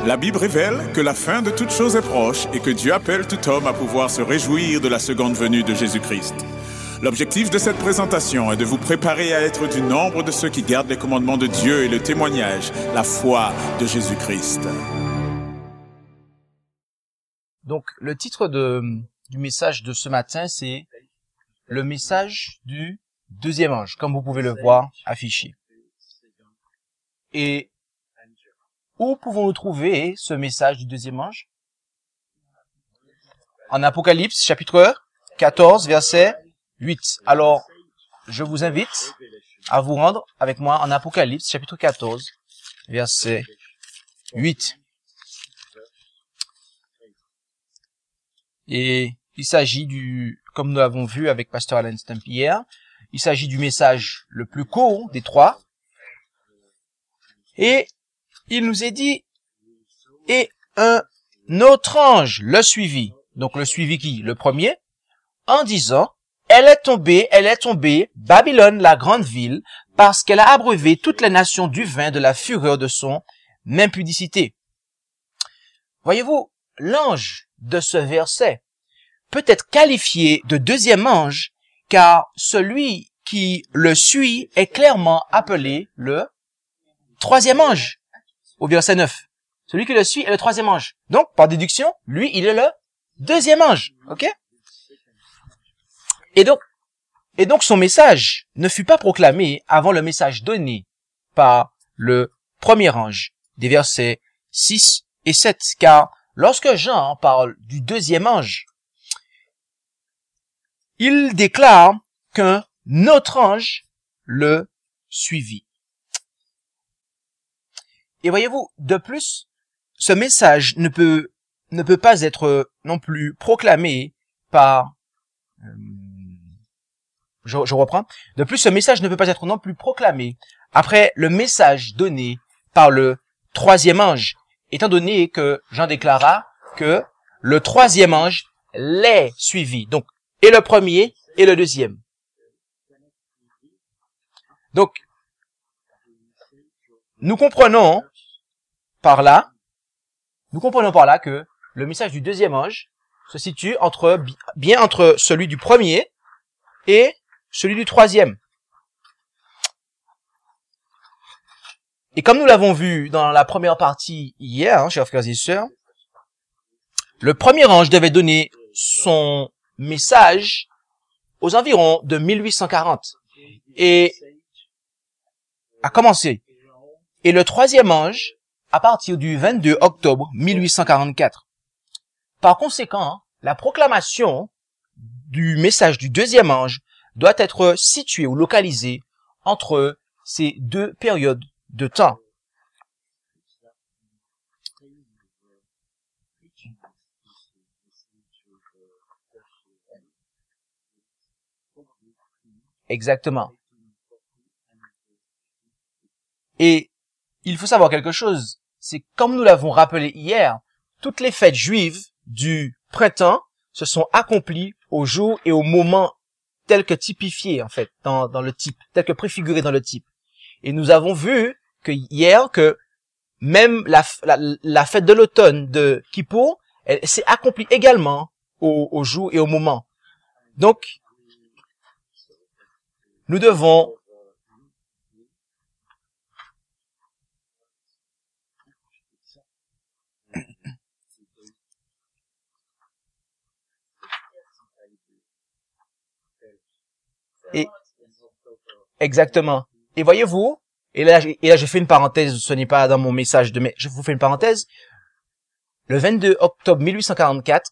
La Bible révèle que la fin de toute chose est proche et que Dieu appelle tout homme à pouvoir se réjouir de la seconde venue de Jésus-Christ. L'objectif de cette présentation est de vous préparer à être du nombre de ceux qui gardent les commandements de Dieu et le témoignage, la foi de Jésus-Christ. Donc, le titre du message de ce matin, c'est le message du deuxième ange, comme vous pouvez le voir affiché. Et où pouvons-nous trouver ce message du deuxième ange? En Apocalypse, chapitre 14, verset 8. Alors, je vous invite à vous rendre avec moi en Apocalypse, chapitre 14, verset 8. Et il s'agit comme nous l'avons vu avec Pasteur Alain Stump hier, il s'agit du message le plus court des trois. Et il nous est dit, et un autre ange le suivit. Donc le suivit qui? Le premier, en disant, elle est tombée, Babylone, la grande ville, parce qu'elle a abreuvé toutes les nations du vin de la fureur de son impudicité. Voyez-vous, l'ange de ce verset peut être qualifié de deuxième ange, car celui qui le suit est clairement appelé le troisième ange, au verset 9. Celui qui le suit est le troisième ange. Donc, par déduction, lui, il est le deuxième ange. Ok? Et donc, son message ne fut pas proclamé avant le message donné par le premier ange, des versets 6 et 7. Car lorsque Jean parle du deuxième ange, il déclare qu'un autre ange le suivit. Et voyez-vous, de plus, ce message ne peut pas être non plus proclamé par... Je reprends. De plus, ce message ne peut pas être non plus proclamé après le message donné par le troisième ange, étant donné que Jean déclara que le troisième ange l'est suivi. Donc, et le premier et le deuxième. Donc, nous comprenons par là que le message du deuxième ange se situe bien entre celui du premier et celui du troisième. Et comme nous l'avons vu dans la première partie hier, chers frères et sœurs, le premier ange devait donner son message aux environs de 1840 et a commencé. Et le troisième ange à partir du 22 octobre 1844. Par conséquent, la proclamation du message du deuxième ange doit être située ou localisée entre ces deux périodes de temps. Exactement. Et il faut savoir quelque chose, c'est comme nous l'avons rappelé hier, toutes les fêtes juives du printemps se sont accomplies au jour et au moment tel que typifié, en fait, dans le type, tel que préfiguré dans le type. Et nous avons vu que même la fête de l'automne de Kippour, elle s'est accomplie également au jour et au moment. Donc, nous devons exactement. Et voyez-vous, et là je fais une parenthèse, ce n'est pas dans mon message mais je vous fais une parenthèse. Le 22 octobre 1844,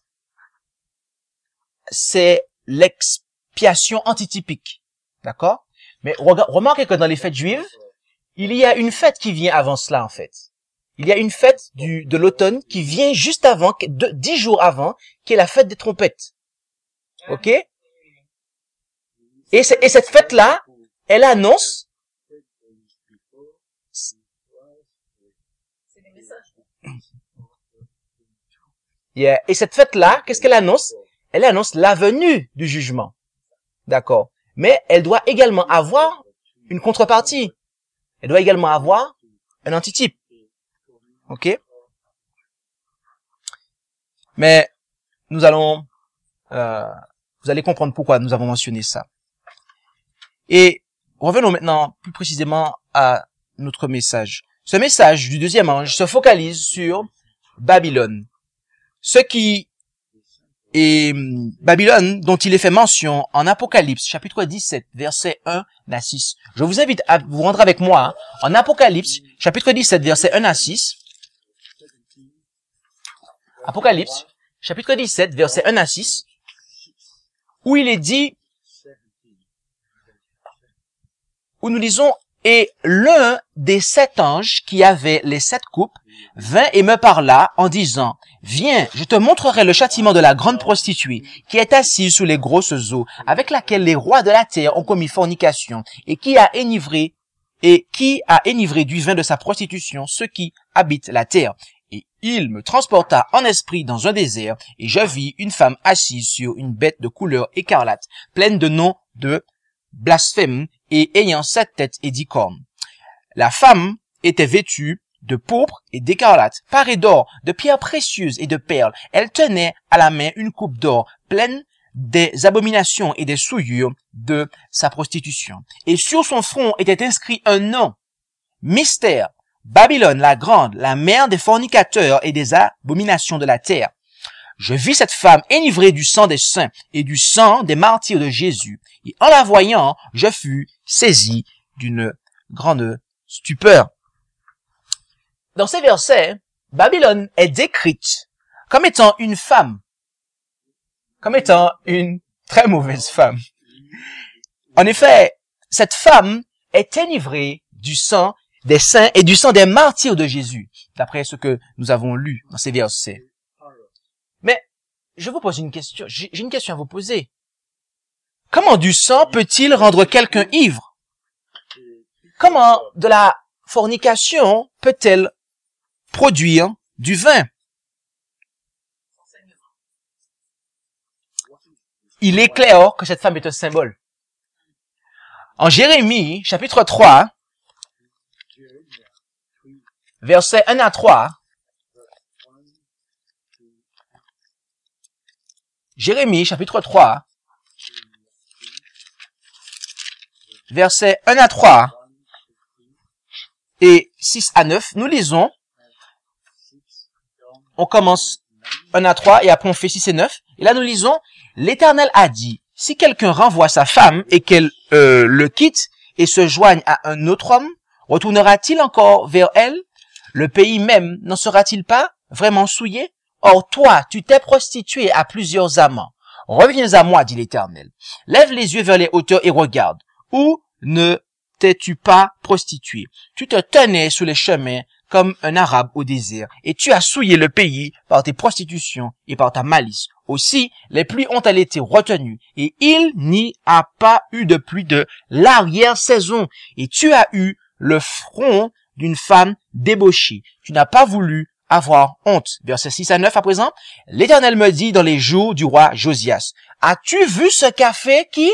c'est l'expiation antitypique. D'accord? Mais remarquez que dans les fêtes juives, il y a une fête qui vient avant cela, en fait. Il y a une fête de l'automne qui vient juste avant, 10 jours avant, qui est la fête des trompettes. Ok? Et cette fête-là, elle annonce... Yeah. Et cette fête-là, qu'est-ce qu'elle annonce? Elle annonce la venue du jugement. D'accord? Mais elle doit également avoir une contrepartie. Elle doit également avoir un antitype. Ok? Mais nous allons, vous allez comprendre pourquoi nous avons mentionné ça. Et revenons maintenant plus précisément à notre message. Ce message du deuxième ange se focalise sur Babylone. Ce qui est Babylone dont il est fait mention en Apocalypse, chapitre 17, verset 1 à 6. Je vous invite à vous rendre avec moi en Apocalypse, chapitre 17, verset 1 à 6. Apocalypse, chapitre 17, verset 1 à 6, où il est dit, où nous lisons, « Et l'un des 7 anges qui avait les 7 coupes vint et me parla en disant, « Viens, je te montrerai le châtiment de la grande prostituée qui est assise sous les grosses eaux, avec laquelle les rois de la terre ont commis fornication, et qui a enivré du vin de sa prostitution ceux qui habitent la terre. Et il me transporta en esprit dans un désert, et je vis une femme assise sur une bête de couleur écarlate, pleine de noms de blasphème, et ayant 7 têtes et 10 cornes. La femme était vêtue de pourpre et d'écarlate, parée d'or, de pierres précieuses et de perles. Elle tenait à la main une coupe d'or pleine des abominations et des souillures de sa prostitution. Et sur son front était inscrit un nom, Mystère, Babylone la grande, la mère des fornicateurs et des abominations de la terre. Je vis cette femme enivrée du sang des saints et du sang des martyrs de Jésus. Et en la voyant, je fus saisi d'une grande stupeur. Dans ces versets, Babylone est décrite comme étant une femme, comme étant une très mauvaise femme. En effet, cette femme est enivrée du sang des saints et du sang des martyrs de Jésus, d'après ce que nous avons lu dans ces versets. Mais je vous pose une question, j'ai une question à vous poser. Comment du sang peut-il rendre quelqu'un ivre? Comment de la fornication peut-elle produire du vin? Il est clair que cette femme est un symbole. En Jérémie, chapitre 3, versets 1 à 3, Jérémie, chapitre 3, versets 1 à 3 et 6 à 9, nous lisons, on commence 1 à 3 et après on fait 6 et 9, et là nous lisons, l'Éternel a dit, si quelqu'un renvoie sa femme et qu'elle le quitte et se joigne à un autre homme, retournera-t-il encore vers elle? Le pays même n'en sera-t-il pas vraiment souillé? Or toi, tu t'es prostitué à plusieurs amants. Reviens à moi, dit l'Éternel. Lève les yeux vers les hauteurs et regarde. Où ne t'es-tu pas prostitué? Tu te tenais sous les chemins comme un arabe au désert, et tu as souillé le pays par tes prostitutions et par ta malice. Aussi, les pluies ont-elles été retenues, et il n'y a pas eu de pluie de l'arrière-saison, et tu as eu le front d'une femme débauchée. Tu n'as pas voulu avoir honte. Verset 6 à 9 à présent. L'Éternel me dit dans les jours du roi Josias, as-tu vu ce qu'a fait qui?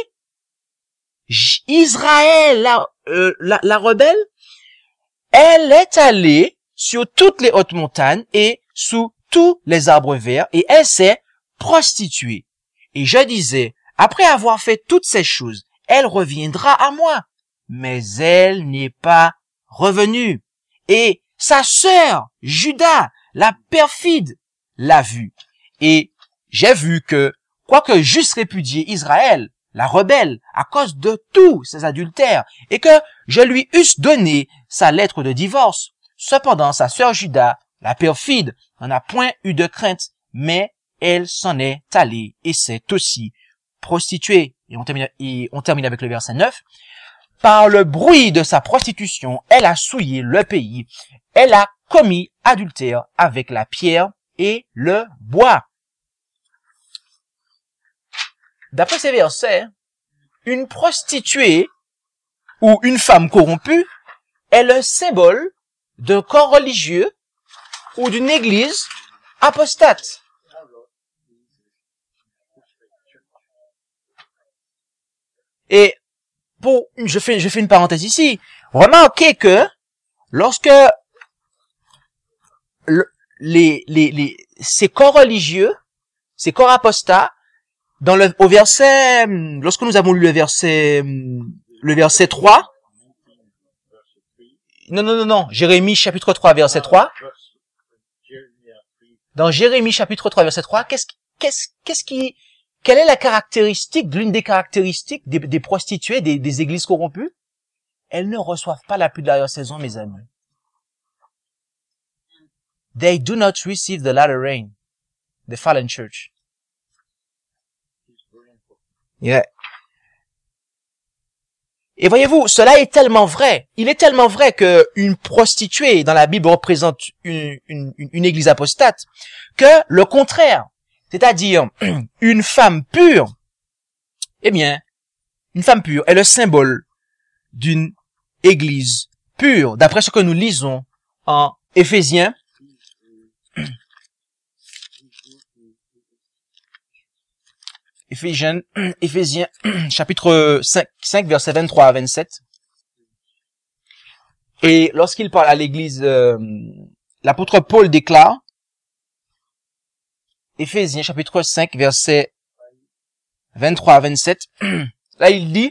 Israël, la rebelle? Elle est allée sur toutes les hautes montagnes et sous tous les arbres verts et elle s'est prostituée. Et je disais, après avoir fait toutes ces choses, elle reviendra à moi. Mais elle n'est pas revenue. Et sa sœur, Judas, la perfide, l'a vue. Et j'ai vu que, quoique j'eusse répudié Israël, la rebelle, à cause de tous ses adultères, et que je lui eusse donné sa lettre de divorce, cependant sa sœur Judas, la perfide, n'en a point eu de crainte, mais elle s'en est allée et s'est aussi prostituée. Et on termine avec le verset 9. Par le bruit de sa prostitution, elle a souillé le pays. Elle a commis adultère avec la pierre et le bois. D'après ces versets, une prostituée ou une femme corrompue est le symbole d'un corps religieux ou d'une église apostate. Et je fais une parenthèse ici. Remarquez que lorsque ces corps religieux, ces corps apostats, lorsque nous avons lu le verset 3, non, Jérémie chapitre 3, verset 3, dans Jérémie chapitre 3, verset 3, quelle est la caractéristique, l'une des caractéristiques des prostituées, des églises corrompues? Elles ne reçoivent pas la pluie de l'arrière-saison, mes amis. They do not receive the latter rain. The fallen church. Yeah. Et voyez-vous, cela est tellement vrai. Il est tellement vrai que une prostituée dans la Bible représente une église apostate, que le contraire, c'est-à-dire une femme pure, eh bien, une femme pure est le symbole d'une église pure, d'après ce que nous lisons en Éphésiens. Éphésiens, chapitre 5, versets 23 à 27. Et lorsqu'il parle à l'église, l'apôtre Paul déclare, Éphésiens, chapitre 5, versets 23 à 27, là il dit,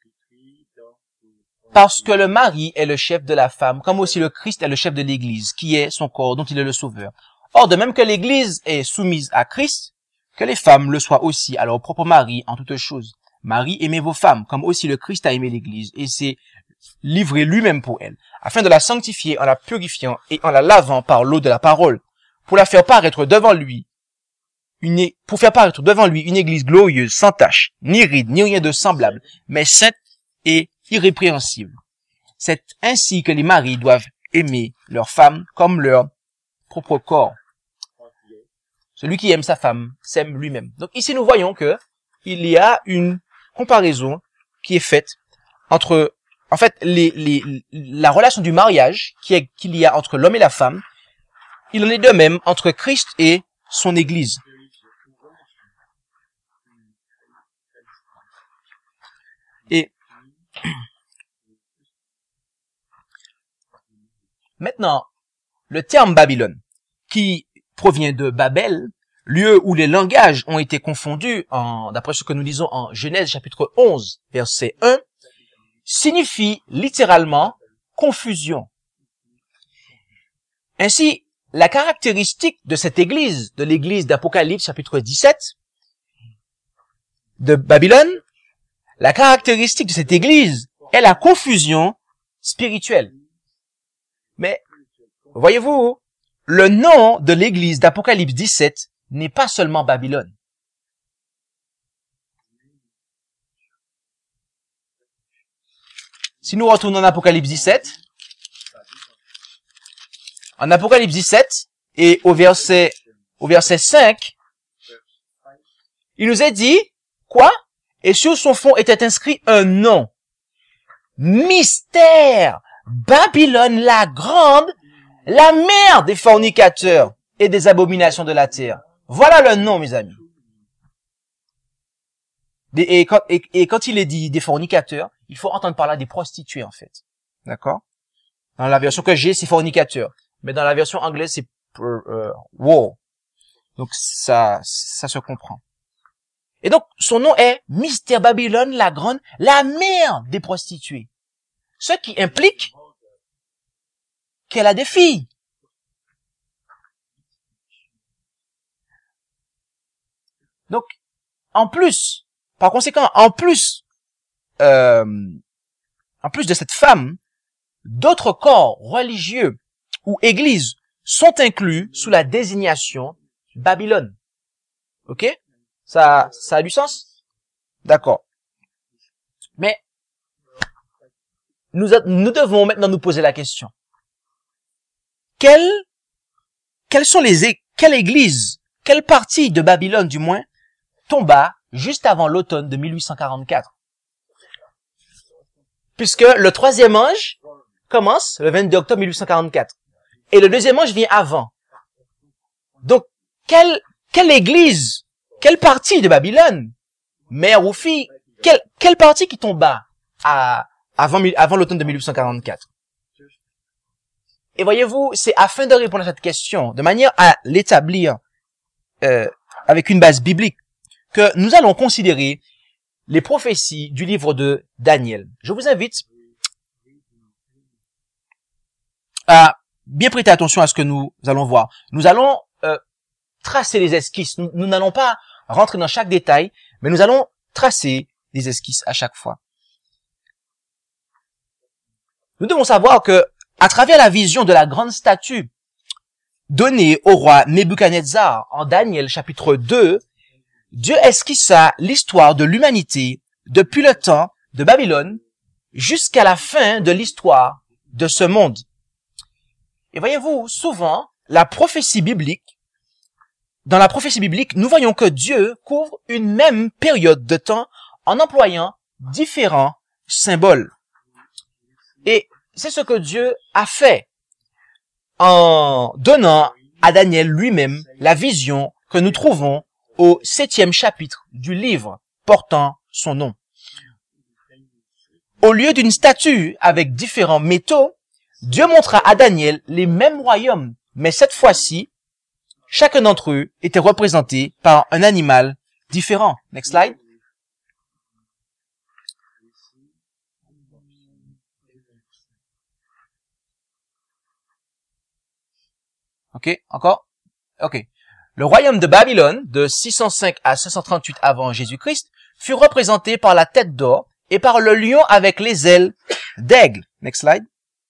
parce que le mari est le chef de la femme, comme aussi le Christ est le chef de l'église, qui est son corps, dont il est le sauveur. Or, de même que l'église est soumise à Christ, que les femmes le soient aussi à leur propre mari en toutes choses. Marie, aimez vos femmes, comme aussi le Christ a aimé l'église, et s'est livré lui-même pour elle, afin de la sanctifier en la purifiant et en la lavant par l'eau de la parole, pour faire paraître devant lui une église glorieuse, sans tache, ni ride, ni rien de semblable, mais sainte et irrépréhensible. C'est ainsi que les maris doivent aimer leurs femmes comme leur propre corps. Celui qui aime sa femme s'aime lui-même. Donc ici nous voyons que il y a une comparaison qui est faite entre, en fait, la relation du mariage qu'il y a entre l'homme et la femme. Il en est de même entre Christ et son Église. Et maintenant, le terme Babylone, qui provient de Babel, lieu où les langages ont été confondus, d'après ce que nous lisons en Genèse chapitre 11, verset 1, signifie littéralement confusion. Ainsi, la caractéristique de cette église, de l'église d'Apocalypse chapitre 17, de Babylone, la caractéristique de cette église est la confusion spirituelle. Mais, voyez-vous, le nom de l'église d'Apocalypse 17 n'est pas seulement Babylone. Si nous retournons en Apocalypse 17, et au verset 5, il nous est dit, quoi? Et sur son fond était inscrit un nom. Mystère, Babylone la grande, la mère des fornicateurs et des abominations de la terre. Voilà le nom, mes amis. Et quand il est dit des fornicateurs, il faut entendre parler des prostituées, en fait. D'accord? Dans la version que j'ai, c'est fornicateur. Mais dans la version anglaise, c'est wow. Donc, ça se comprend. Et donc, son nom est Mystère Babylone la grande, la mère des prostituées. Ce qui implique qu'elle a des filles. Donc, par conséquent, en plus de cette femme, d'autres corps religieux ou églises sont inclus sous la désignation Babylone. Ok? Ça a du sens? D'accord. Mais, nous devons maintenant nous poser la question. Quelle église, quelle partie de Babylone, du moins, tomba juste avant l'automne de 1844? Puisque le troisième ange commence le 22 octobre 1844. Et le deuxième ange vient avant. Donc, quelle église, quelle partie de Babylone, mère ou fille, quelle partie qui tomba avant l'automne de 1844? Et voyez-vous, c'est afin de répondre à cette question, de manière à l'établir avec une base biblique que nous allons considérer les prophéties du livre de Daniel. Je vous invite à bien prêter attention à ce que nous allons voir. Nous allons tracer les esquisses. Nous n'allons pas rentrer dans chaque détail, mais nous allons tracer des esquisses à chaque fois. Nous devons savoir que, à travers la vision de la grande statue donnée au roi Nebuchadnezzar en Daniel chapitre 2, Dieu esquissa l'histoire de l'humanité depuis le temps de Babylone jusqu'à la fin de l'histoire de ce monde. Et voyez-vous, souvent, dans la prophétie biblique, nous voyons que Dieu couvre une même période de temps en employant différents symboles. Et c'est ce que Dieu a fait en donnant à Daniel lui-même la vision que nous trouvons au 7e chapitre du livre portant son nom. Au lieu d'une statue avec différents métaux, Dieu montra à Daniel les mêmes royaumes, mais cette fois-ci, chacun d'entre eux était représenté par un animal différent. Next slide. Ok, encore? Ok. Le royaume de Babylone, de 605 à 538 avant Jésus-Christ, fut représenté par la tête d'or et par le lion avec les ailes d'aigle. Next slide.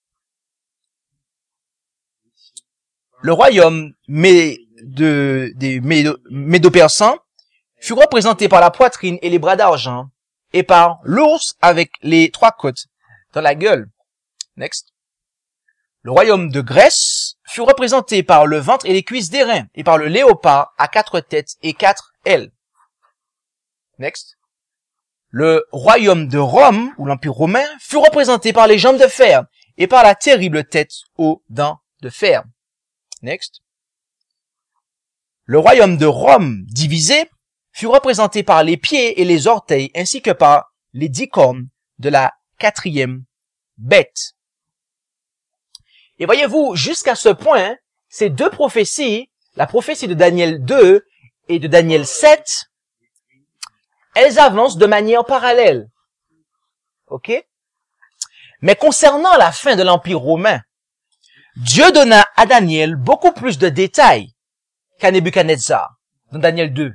Le royaume des Médo-Persans fut représenté par la poitrine et les bras d'argent et par l'ours avec les 3 côtes dans la gueule. Next. Le royaume de Grèce fut représenté par le ventre et les cuisses d'airain et par le léopard à 4 têtes et 4 ailes. Next. Le royaume de Rome, ou l'Empire romain, fut représenté par les jambes de fer et par la terrible tête aux dents de fer. Next. Le royaume de Rome, divisé, fut représenté par les pieds et les orteils ainsi que par les 10 cornes de la 4e bête. Et voyez-vous, jusqu'à ce point, ces deux prophéties, la prophétie de Daniel 2 et de Daniel 7, elles avancent de manière parallèle. Ok? Mais concernant la fin de l'Empire romain, Dieu donna à Daniel beaucoup plus de détails qu'à Nebuchadnezzar, dans Daniel 2.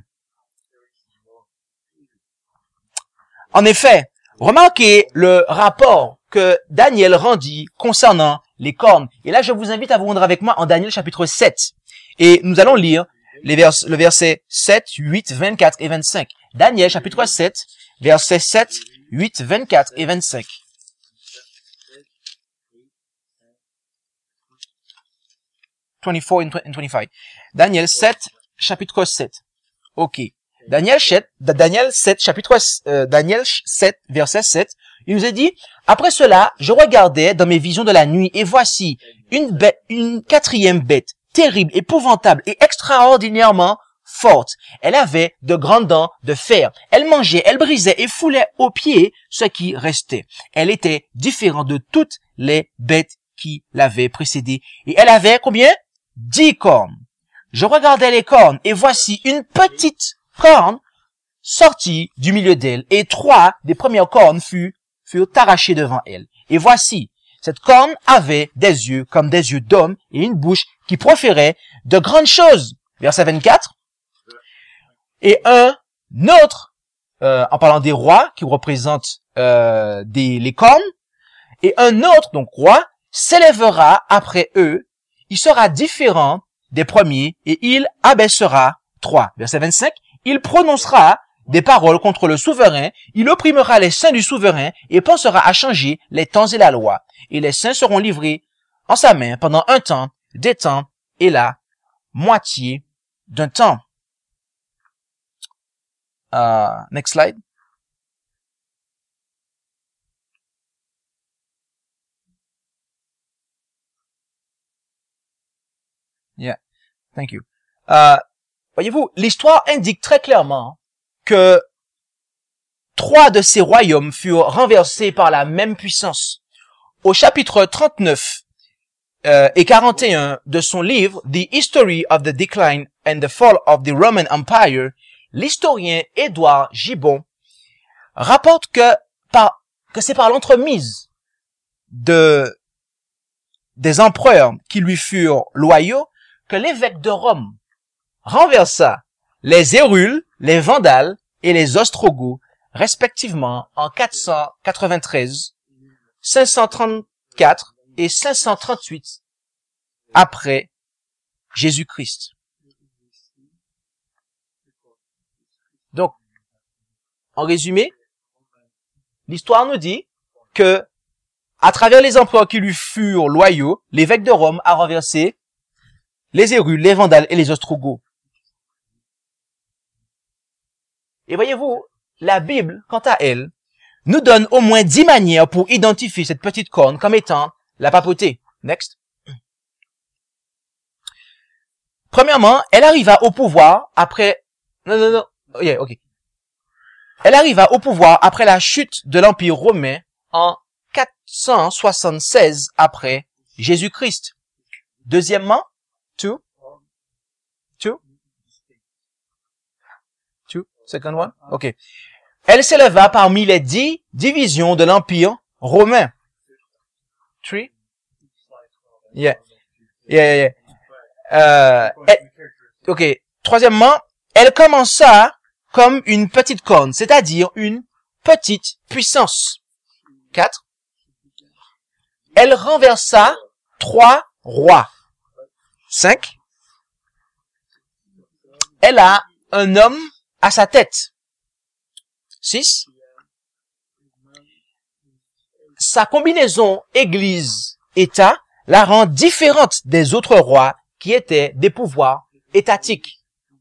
En effet, remarquez le rapport que Daniel rendit concernant les cornes. Et là, je vous invite à vous rendre avec moi en Daniel chapitre 7. Et nous allons lire le verset 7, 8, 24 et 25. Daniel chapitre 7, versets 7, 8, 24 et 25. and 25. Daniel 7, chapitre 7. Ok. Daniel 7, verset 7, il nous est dit, après cela, je regardais dans mes visions de la nuit, et voici une 4e bête, terrible, épouvantable et extraordinairement forte. Elle avait de grandes dents de fer. Elle mangeait, elle brisait et foulait aux pieds ce qui restait. Elle était différente de toutes les bêtes qui l'avaient précédée. Et elle avait combien? 10 cornes. Je regardais les cornes, et voici une petite corne sortie du milieu d'elle, et 3 des premières cornes furent arrachées devant elle. Et voici, cette corne avait des yeux comme des yeux d'homme, et une bouche qui proférait de grandes choses. Verset 24. Et un autre, en parlant des rois, qui représentent les cornes, et un autre, donc roi, s'élèvera après eux, il sera différent des premiers, et il abaissera 3. Verset 25. Il prononcera des paroles contre le souverain, il opprimera les saints du souverain, et pensera à changer les temps et la loi. Et les saints seront livrés en sa main pendant un temps, des temps, et la moitié d'un temps. Next slide. Yeah, thank you. Voyez-vous, l'histoire indique très clairement que 3 de ces royaumes furent renversés par la même puissance. Au chapitre 39, et 41 de son livre The History of the Decline and the Fall of the Roman Empire, l'historien Édouard Gibbon rapporte que c'est par l'entremise des empereurs qui lui furent loyaux que l'évêque de Rome renversa les Hérules, les Vandales et les Ostrogoths, respectivement en 493, 534 et 538 après Jésus-Christ. Donc, en résumé, l'histoire nous dit que, à travers les empereurs qui lui furent loyaux, l'évêque de Rome a renversé les Hérules, les Vandales et les Ostrogoths. Et voyez-vous, la Bible, quant à elle, nous donne au moins 10 manières pour identifier cette petite corne comme étant la papauté. Next. Premièrement, elle arriva au pouvoir après... Non. Yeah, ok. Elle arriva au pouvoir après la chute de l'Empire romain en 476 après Jésus-Christ. Deuxièmement, two. Second one? Ok. Elle s'éleva parmi les 10 divisions de l'Empire romain. Three? Yeah. Ok. Troisièmement, elle commença comme une petite corne, c'est-à-dire une petite puissance. 4. Elle renversa 3 rois. 5. Elle a un homme à sa tête. 6. Sa combinaison Église-État la rend différente des autres rois qui étaient des pouvoirs étatiques.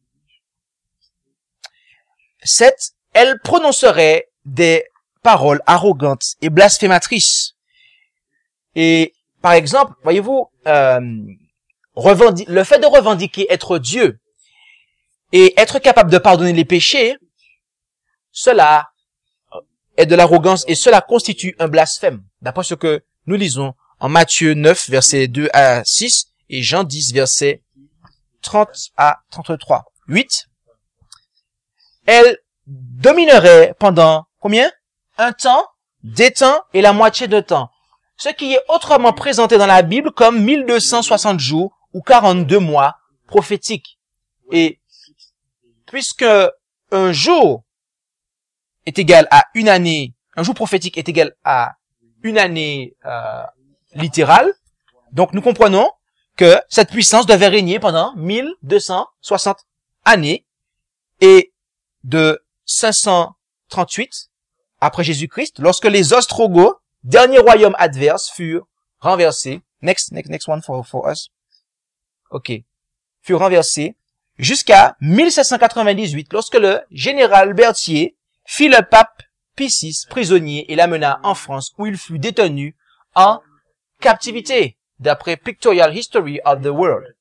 7. Elle prononcerait des paroles arrogantes et blasphématrices. Et, par exemple, voyez-vous, le fait de revendiquer être Dieu et être capable de pardonner les péchés, cela est de l'arrogance et cela constitue un blasphème, d'après ce que nous lisons en Matthieu 9, versets 2 à 6 et Jean 10, versets 30 à 33. 8. Elle dominerait pendant combien? Un temps, des temps et la moitié de temps. Ce qui est autrement présenté dans la Bible comme 1260 jours ou 42 mois prophétiques. Et puisque un jour est égal à une année, un jour prophétique est égal à une année littérale, donc nous comprenons que cette puissance devait régner pendant 1260 années et de 538 après Jésus-Christ, lorsque les Ostrogoths, dernier royaume adverse, furent renversés. Next one for us. Ok. Furent renversés jusqu'à 1798, lorsque le général Berthier fit le pape Pie VI prisonnier et l'amena en France, où il fut détenu en captivité, d'après Pictorial History of the World.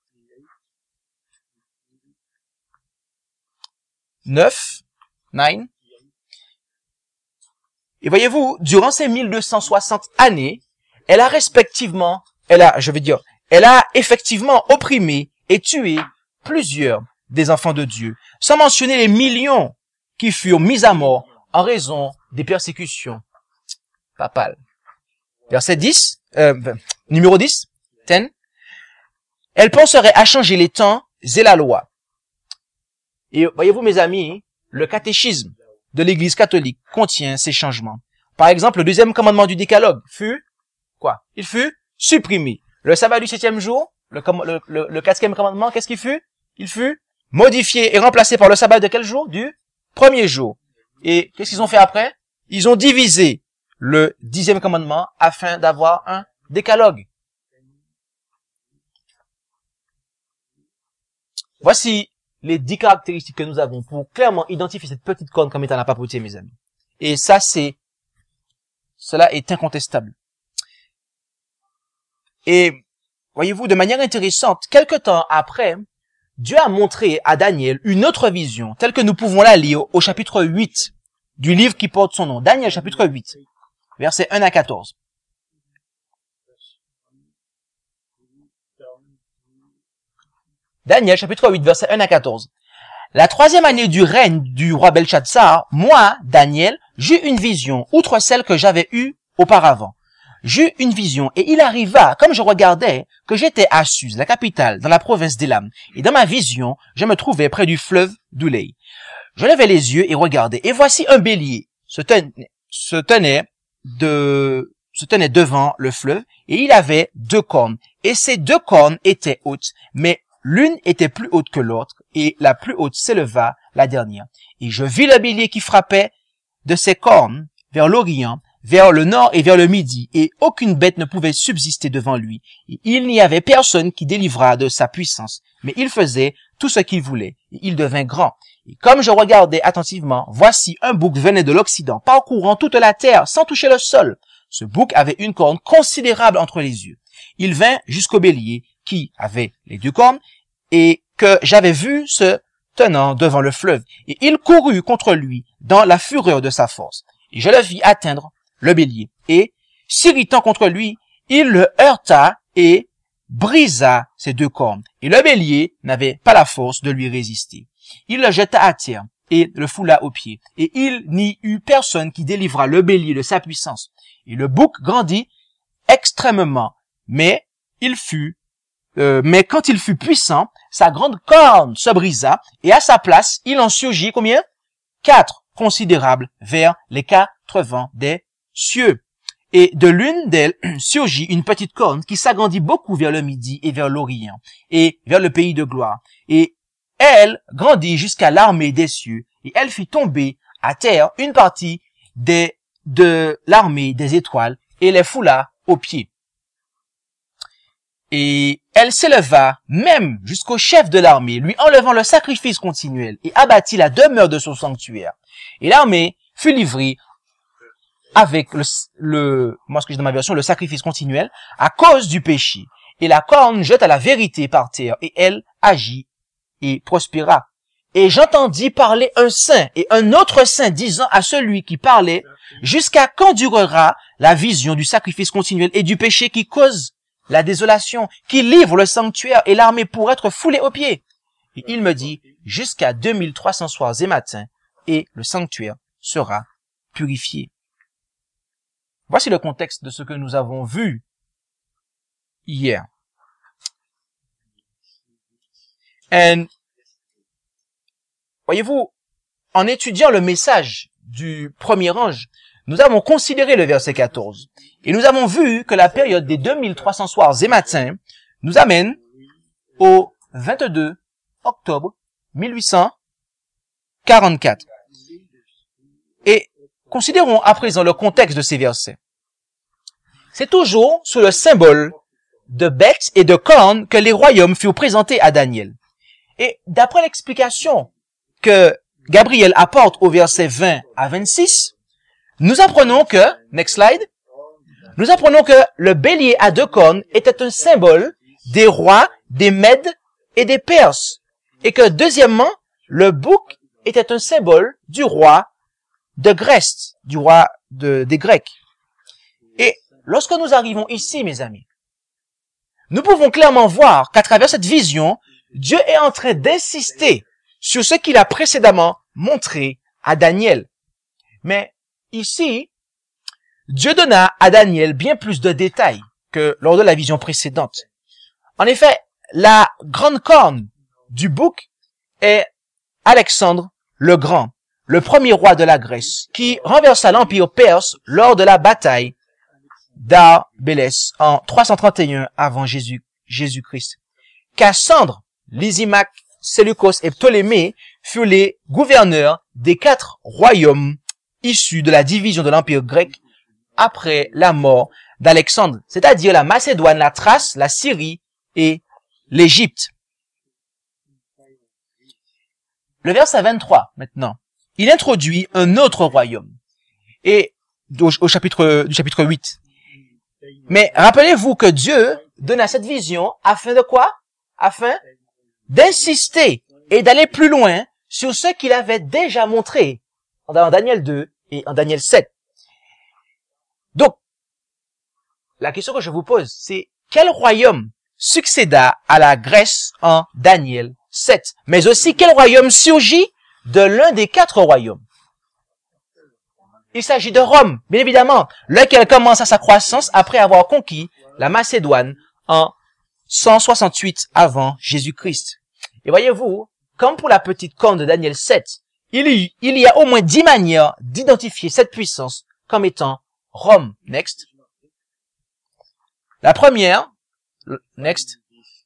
9. Et voyez-vous, durant ces 1260 années, elle a effectivement opprimé et tué plusieurs des enfants de Dieu, sans mentionner les millions qui furent mis à mort en raison des persécutions papales. Verset 10, numéro 10, 10. Elle penserait à changer les temps et la loi. Et voyez-vous, mes amis, le catéchisme de l'Église catholique contient ces changements. Par exemple, le deuxième commandement du décalogue fut quoi? Il fut supprimé. Le sabbat du 7e jour, le quatrième commandement, qu'est-ce qu'il fut? Il fut modifié et remplacé par le sabbat de quel jour? Du 1er jour. Et qu'est-ce qu'ils ont fait après? Ils ont divisé le 10e commandement afin d'avoir un décalogue. Voici les 10 caractéristiques que nous avons pour clairement identifier cette petite corne comme étant la papauté, mes amis. Et cela est incontestable. Et, voyez-vous, de manière intéressante, quelque temps après, Dieu a montré à Daniel une autre vision, telle que nous pouvons la lire au chapitre 8 du livre qui porte son nom. Daniel, chapitre 8, versets 1 à 14. Daniel, chapitre 8, versets 1 à 14. La 3e année du règne du roi Belshazzar, moi, Daniel, j'eus une vision, outre celle que j'avais eue auparavant. J'eus une vision, et il arriva, comme je regardais, que j'étais à Suse, la capitale, dans la province d'Élam. Et dans ma vision, je me trouvais près du fleuve d'Oulei. Je levais les yeux et regardais, et voici un bélier se tenait devant le fleuve, et il avait 2 cornes, et ces 2 cornes étaient hautes, mais l'une était plus haute que l'autre, et la plus haute s'éleva la dernière. Et je vis le bélier qui frappait de ses cornes vers l'Orient, vers le nord et vers le midi, et aucune bête ne pouvait subsister devant lui. Et il n'y avait personne qui délivrât de sa puissance, mais il faisait tout ce qu'il voulait, et il devint grand. Et comme je regardais attentivement, voici un bouc venait de l'Occident, parcourant toute la terre sans toucher le sol. Ce bouc avait une corne considérable entre les yeux. Il vint jusqu'au bélier, qui avait les 2 cornes, et que j'avais vu se tenant devant le fleuve. Et il courut contre lui dans la fureur de sa force. Et je le vis atteindre le bélier. Et, s'irritant contre lui, il le heurta et brisa ses 2 cornes. Et le bélier n'avait pas la force de lui résister. Il le jeta à terre et le foula aux pieds. Et il n'y eut personne qui délivra le bélier de sa puissance. Et le bouc grandit extrêmement, mais quand il fut puissant, sa grande corne se brisa, et à sa place, il en surgit combien? 4 considérables vers les 4 vents des cieux. Et de l'une d'elles surgit une petite corne qui s'agrandit beaucoup vers le midi et vers l'Orient, et vers le pays de gloire. Et elle grandit jusqu'à l'armée des cieux, et elle fit tomber à terre une partie de l'armée des étoiles, et les foula aux pieds. Et elle s'éleva même jusqu'au chef de l'armée, lui enlevant le sacrifice continuel, et abattit la demeure de son sanctuaire. Et l'armée fut livrée avec moi ce que j'ai dans ma version, le sacrifice continuel, à cause du péché. Et la corne jeta la vérité par terre, et elle agit et prospéra. Et j'entendis parler un saint et un autre saint disant à celui qui parlait, jusqu'à quand durera la vision du sacrifice continuel et du péché qui cause la désolation, qui livre le sanctuaire et l'armée pour être foulée aux pieds? Et il me dit, jusqu'à 2300 soirs et matins, et le sanctuaire sera purifié. Voici le contexte de ce que nous avons vu hier. Et voyez-vous, en étudiant le message du premier ange, nous avons considéré le verset 14. Et nous avons vu que la période des 2300 soirs et matins nous amène au 22 octobre 1844. Et considérons à présent le contexte de ces versets. C'est toujours sous le symbole de bêtes et de cornes que les royaumes furent présentés à Daniel. Et d'après l'explication que Gabriel apporte au verset 20 à 26, nous apprenons que, next slide, nous apprenons que le bélier à 2 cornes était un symbole des rois, des Mèdes et des Perses. Et que, deuxièmement, le bouc était un symbole du roi de Grèce, du roi des Grecs. Et lorsque nous arrivons ici, mes amis, nous pouvons clairement voir qu'à travers cette vision, Dieu est en train d'insister sur ce qu'il a précédemment montré à Daniel. Mais ici, Dieu donna à Daniel bien plus de détails que lors de la vision précédente. En effet, la grande corne du bouc est Alexandre le Grand, le premier roi de la Grèce, qui renversa l'empire perse lors de la bataille d'Arbélès en 331 avant Jésus-Christ. Cassandre, Lysimaque, Séleucos et Ptolémée furent les gouverneurs des 4 royaumes issus de la division de l'empire grec après la mort d'Alexandre, c'est-à-dire la Macédoine, la Thrace, la Syrie et l'Égypte. Le verset 23, maintenant, il introduit un autre royaume. Et du chapitre 8. Mais rappelez-vous que Dieu donna cette vision afin de quoi? Afin d'insister et d'aller plus loin sur ce qu'il avait déjà montré dans Daniel 2 et en Daniel 7. Donc, la question que je vous pose, c'est quel royaume succéda à la Grèce en Daniel 7. Mais aussi, quel royaume surgit de l'un des 4 royaumes? Il s'agit de Rome, bien évidemment, lequel commence à sa croissance après avoir conquis la Macédoine en 168 avant Jésus-Christ. Et voyez-vous, comme pour la petite corne de Daniel 7, il y a au moins 10 manières d'identifier cette puissance comme étant Rome. Next. La première, next.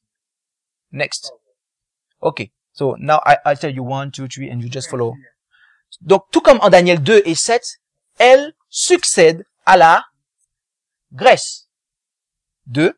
Okay, so now I'll tell you 1, 2, 3 and you just follow. Donc, tout comme en Daniel 2 et 7, elle succède à la Grèce. 2.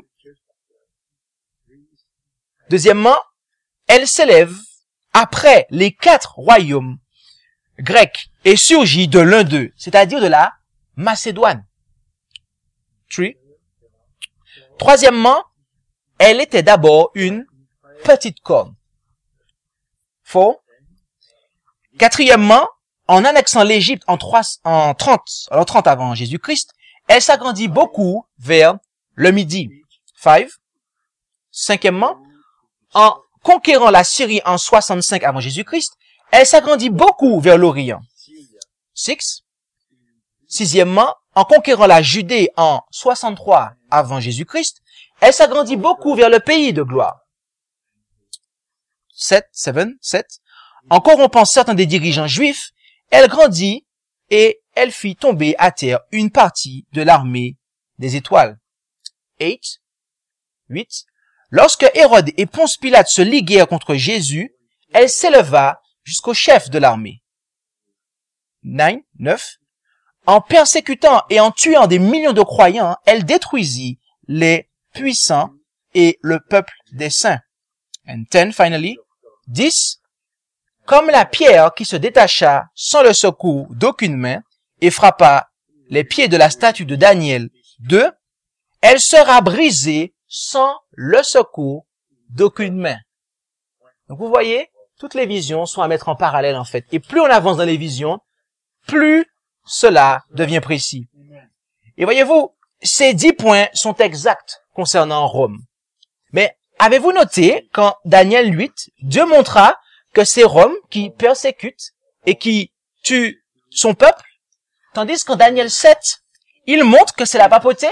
Deuxièmement, elle s'élève après les 4 royaumes grecs et surgit de l'un d'eux, c'est-à-dire de la Macédoine. 3. Troisièmement, elle était d'abord une petite corne. 4. Quatrièmement, en annexant l'Égypte en 30 avant Jésus-Christ, elle s'agrandit beaucoup vers le Midi. 5. Cinquièmement, en conquérant la Syrie en 65 avant Jésus-Christ, elle s'agrandit beaucoup vers l'Orient. 6. Sixièmement, en conquérant la Judée en 63 avant Jésus-Christ, elle s'agrandit beaucoup vers le pays de gloire. 7. En corrompant certains des dirigeants juifs, elle grandit et elle fit tomber à terre une partie de l'armée des étoiles. 8. Lorsque Hérode et Ponce Pilate se liguèrent contre Jésus, elle s'éleva jusqu'au chef de l'armée. 9. En persécutant et en tuant des millions de croyants, elle détruisit les puissants et le peuple des saints. And 10, finally. 10. Comme la pierre qui se détacha sans le secours d'aucune main et frappa les pieds de la statue de Daniel 2, elle sera brisée sans le secours d'aucune main. Donc vous voyez, toutes les visions sont à mettre en parallèle en fait. Et plus on avance dans les visions, plus cela devient précis. Et voyez-vous, ces 10 points sont exacts concernant Rome. Mais avez-vous noté qu'en Daniel 8, Dieu montra que c'est Rome qui persécute et qui tue son peuple, tandis qu'en Daniel 7, il montre que c'est la papauté?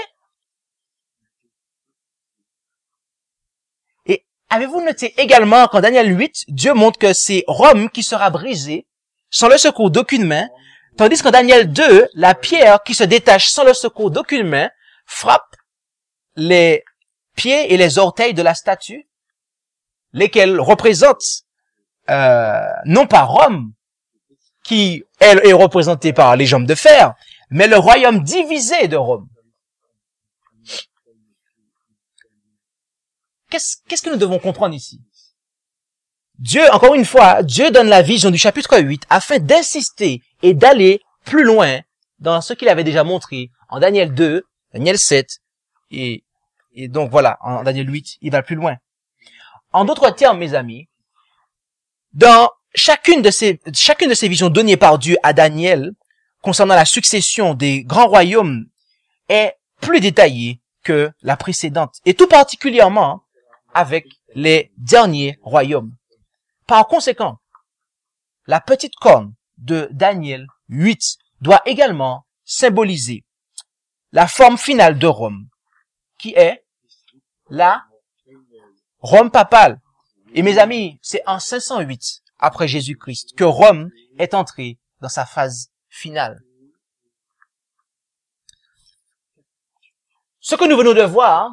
Et avez-vous noté également qu'en Daniel 8, Dieu montre que c'est Rome qui sera brisée sans le secours d'aucune main, tandis qu'en Daniel 2, la pierre qui se détache sans le secours d'aucune main frappe les pieds et les orteils de la statue, lesquels représentent non pas Rome, qui elle est représentée par les jambes de fer, mais le royaume divisé de Rome. Qu'est-ce que nous devons comprendre ici? Dieu, encore une fois, Dieu donne la vision du chapitre 8 afin d'insister et d'aller plus loin dans ce qu'il avait déjà montré en Daniel 2, Daniel 7, et donc voilà, en Daniel 8, il va plus loin. En d'autres termes, mes amis, dans chacune de ces visions données par Dieu à Daniel concernant la succession des grands royaumes est plus détaillée que la précédente, et tout particulièrement avec les derniers royaumes. Par conséquent, la petite corne de Daniel 8 doit également symboliser la forme finale de Rome, qui est la Rome papale. Et mes amis, c'est en 508 après Jésus-Christ que Rome est entrée dans sa phase finale. Ce que nous venons de voir,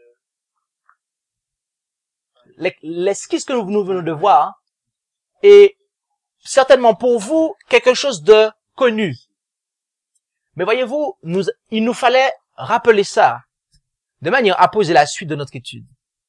l'esquisse que nous venons de voir, est certainement pour vous quelque chose de connu. Mais voyez-vous, il nous fallait rappeler ça, de manière à poser la suite de notre étude.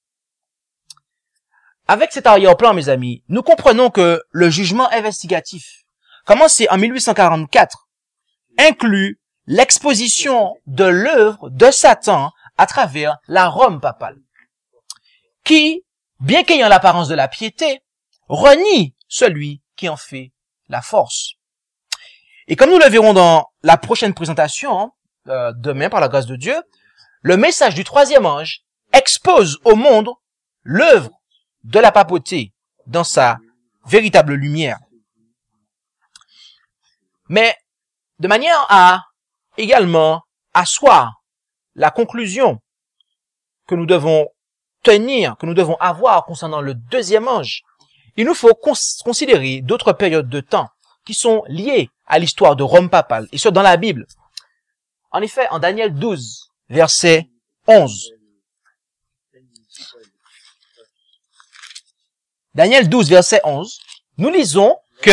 Avec cet arrière-plan, mes amis, nous comprenons que le jugement investigatif, commencé en 1844, inclut l'exposition de l'œuvre de Satan à travers la Rome papale, qui, bien qu'ayant l'apparence de la piété, renie celui qui en fait la force. Et comme nous le verrons dans la prochaine présentation, demain par la grâce de Dieu, le message du troisième ange expose au monde l'œuvre de la papauté dans sa véritable lumière. Mais de manière à également asseoir la conclusion que nous devons tenir, que nous devons avoir concernant le deuxième ange, il nous faut considérer d'autres périodes de temps qui sont liées à l'histoire de Rome papale, et ce dans la Bible. En effet, en Daniel 12, verset 11. Daniel 12, verset 11, nous lisons que,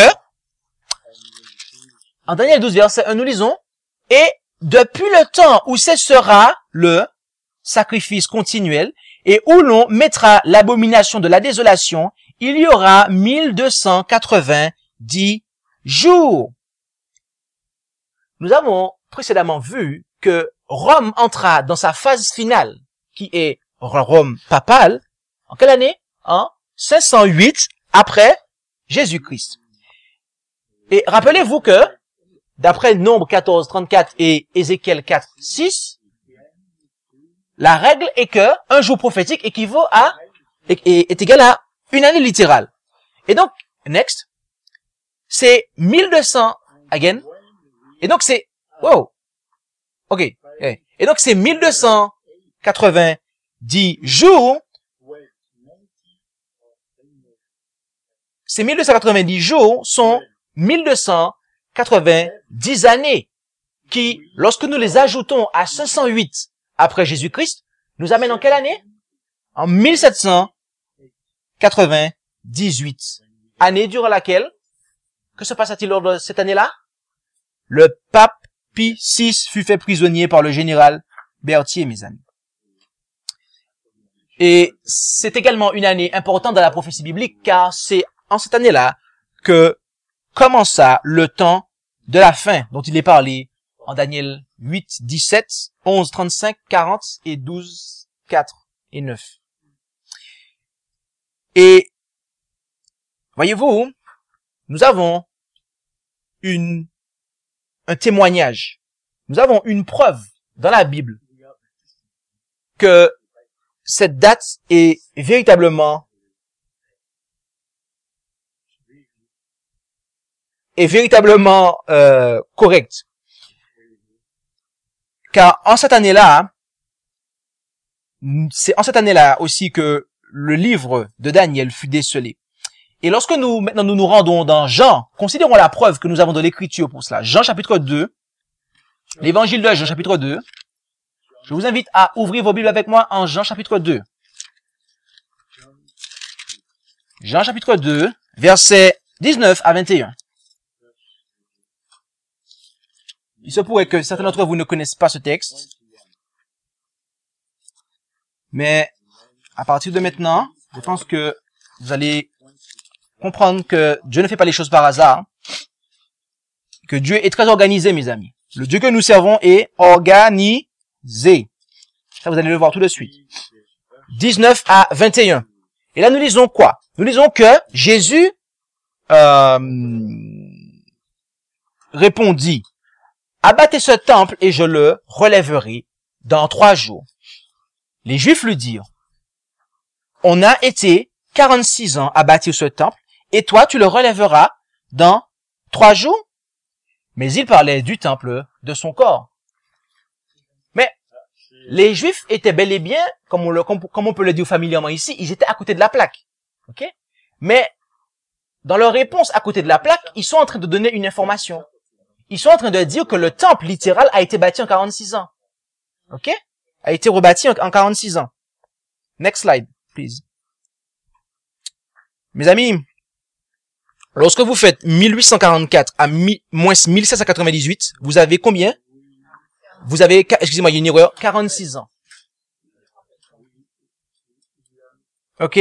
en Daniel 12, verset 1, nous lisons, et depuis le temps où cessera le sacrifice continuel, et où l'on mettra l'abomination de la désolation, il y aura 1290 jours. Nous avons précédemment vu que Rome entra dans sa phase finale, qui est Rome papale, en quelle année? En 508 après Jésus-Christ. Et rappelez-vous que, d'après Nombre 14, 34 et Ézéchiel 4, 6, la règle est que un jour prophétique équivaut à, est égal à une année littérale. Et donc, next, c'est 1200, again, et donc c'est, wow, ok, et donc c'est 1290 jours, ces 1290 jours sont 1290 années qui, lorsque nous les ajoutons à 508 après Jésus-Christ, nous amènent en quelle année? En 1798. Année durant laquelle, que se passa-t-il lors de cette année-là? Le pape Pie VI fut fait prisonnier par le général Berthier, mes amis. Et c'est également une année importante dans la prophétie biblique, car c'est en cette année-là que commença le temps de la fin dont il est parlé en Daniel 8, 17, 11, 35, 40 et 12, 4 et 9. Et voyez-vous, nous avons un témoignage. Nous avons une preuve dans la Bible que cette date est véritablement correcte. Car en cette année-là, c'est en cette année-là aussi que le livre de Daniel fut décelé. Et lorsque maintenant nous nous rendons dans Jean, considérons la preuve que nous avons de l'écriture pour cela. Jean chapitre 2, l'évangile de Jean chapitre 2. Je vous invite à ouvrir vos Bibles avec moi en Jean chapitre 2. Jean chapitre 2, versets 19 à 21. Il se pourrait que certains d'entre vous ne connaissent pas ce texte. Mais à partir de maintenant, je pense que vous allez comprendre que Dieu ne fait pas les choses par hasard. Que Dieu est très organisé, mes amis. Le Dieu que nous servons est organisé. Ça, vous allez le voir tout de suite. 19 à 21. Et là, nous lisons quoi? Nous lisons que Jésus répondit: abattez ce temple et je le relèverai dans 3 jours. Les Juifs lui dirent: on a été 46 ans à bâtir ce temple, et toi tu le relèveras dans 3 jours? Mais il parlait du temple de son corps. Mais les Juifs étaient bel et bien, comme on peut le dire familièrement ici, ils étaient à côté de la plaque. Ok? Mais dans leur réponse à côté de la plaque, ils sont en train de donner une information. Ils sont en train de dire que le temple littéral a été bâti en 46 ans. Ok? A été rebâti en 46 ans. Next slide, please. Mes amis, lorsque vous faites 1844 à moins 1798, vous avez combien? Vous avez, excusez-moi, il y a une erreur, 46 ans. Ok?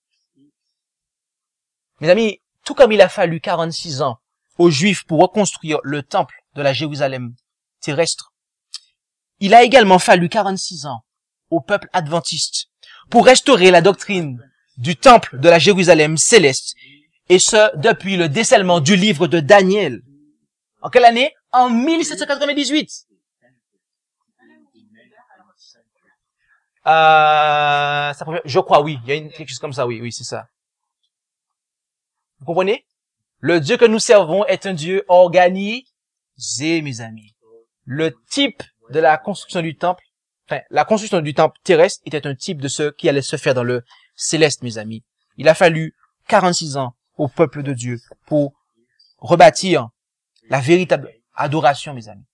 Mes amis, tout comme il a fallu 46 ans aux Juifs pour reconstruire le temple de la Jérusalem terrestre, il a également fallu 46 ans au peuple adventiste pour restaurer la doctrine du temple de la Jérusalem céleste, et ce, depuis le décèlement du livre de Daniel. En quelle année? En 1798. Je crois, oui. Il y a quelque chose comme ça, oui, oui, c'est ça. Vous comprenez? Le Dieu que nous servons est un Dieu organisé, mes amis. Le type de la construction du temple, la construction du temple terrestre était un type de ce qui allait se faire dans le céleste, mes amis. Il a fallu 46 ans au peuple de Dieu pour rebâtir la véritable adoration, mes amis.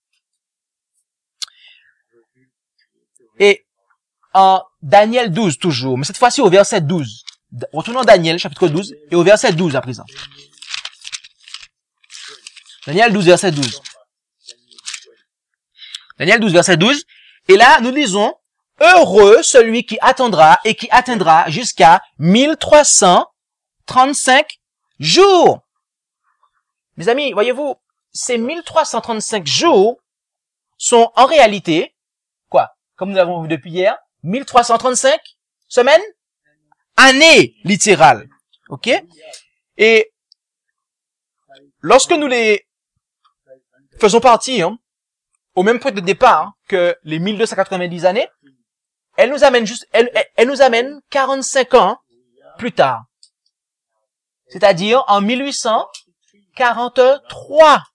Et en Daniel 12 toujours, mais cette fois-ci au verset 12. Retournons à Daniel, chapitre 12, et au verset 12 à présent. Daniel 12, verset 12. Daniel 12, verset 12. Et là, nous lisons, « Heureux celui qui attendra et qui atteindra jusqu'à 1335 jours. » Mes amis, voyez-vous, ces 1335 jours sont en réalité, quoi? Comme nous l'avons vu depuis hier, 1335 semaines? Années littérales. Ok? Et lorsque nous les faisons partir au même point de départ que les 1290 années, elle nous amène 45 ans plus tard. C'est-à-dire en 1843.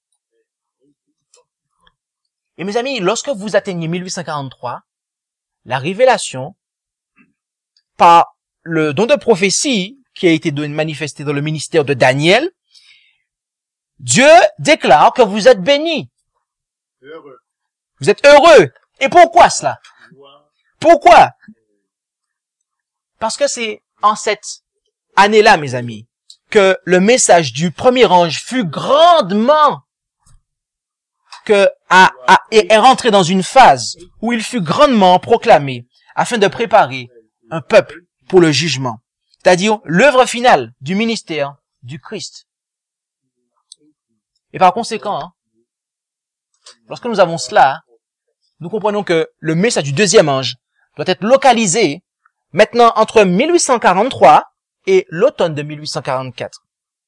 Et mes amis, lorsque vous atteignez 1843, la révélation, par le don de prophétie qui a été manifesté dans le ministère de Daniel, Dieu déclare que vous êtes bénis. Vous êtes heureux. Et pourquoi cela? Pourquoi? Parce que c'est en cette année-là, mes amis, que le message du premier ange fut grandement est rentré dans une phase où il fut grandement proclamé afin de préparer un peuple pour le jugement. C'est-à-dire l'œuvre finale du ministère du Christ. Et par conséquent, lorsque nous avons cela, nous comprenons que le message du deuxième ange doit être localisé maintenant entre 1843 et l'automne de 1844.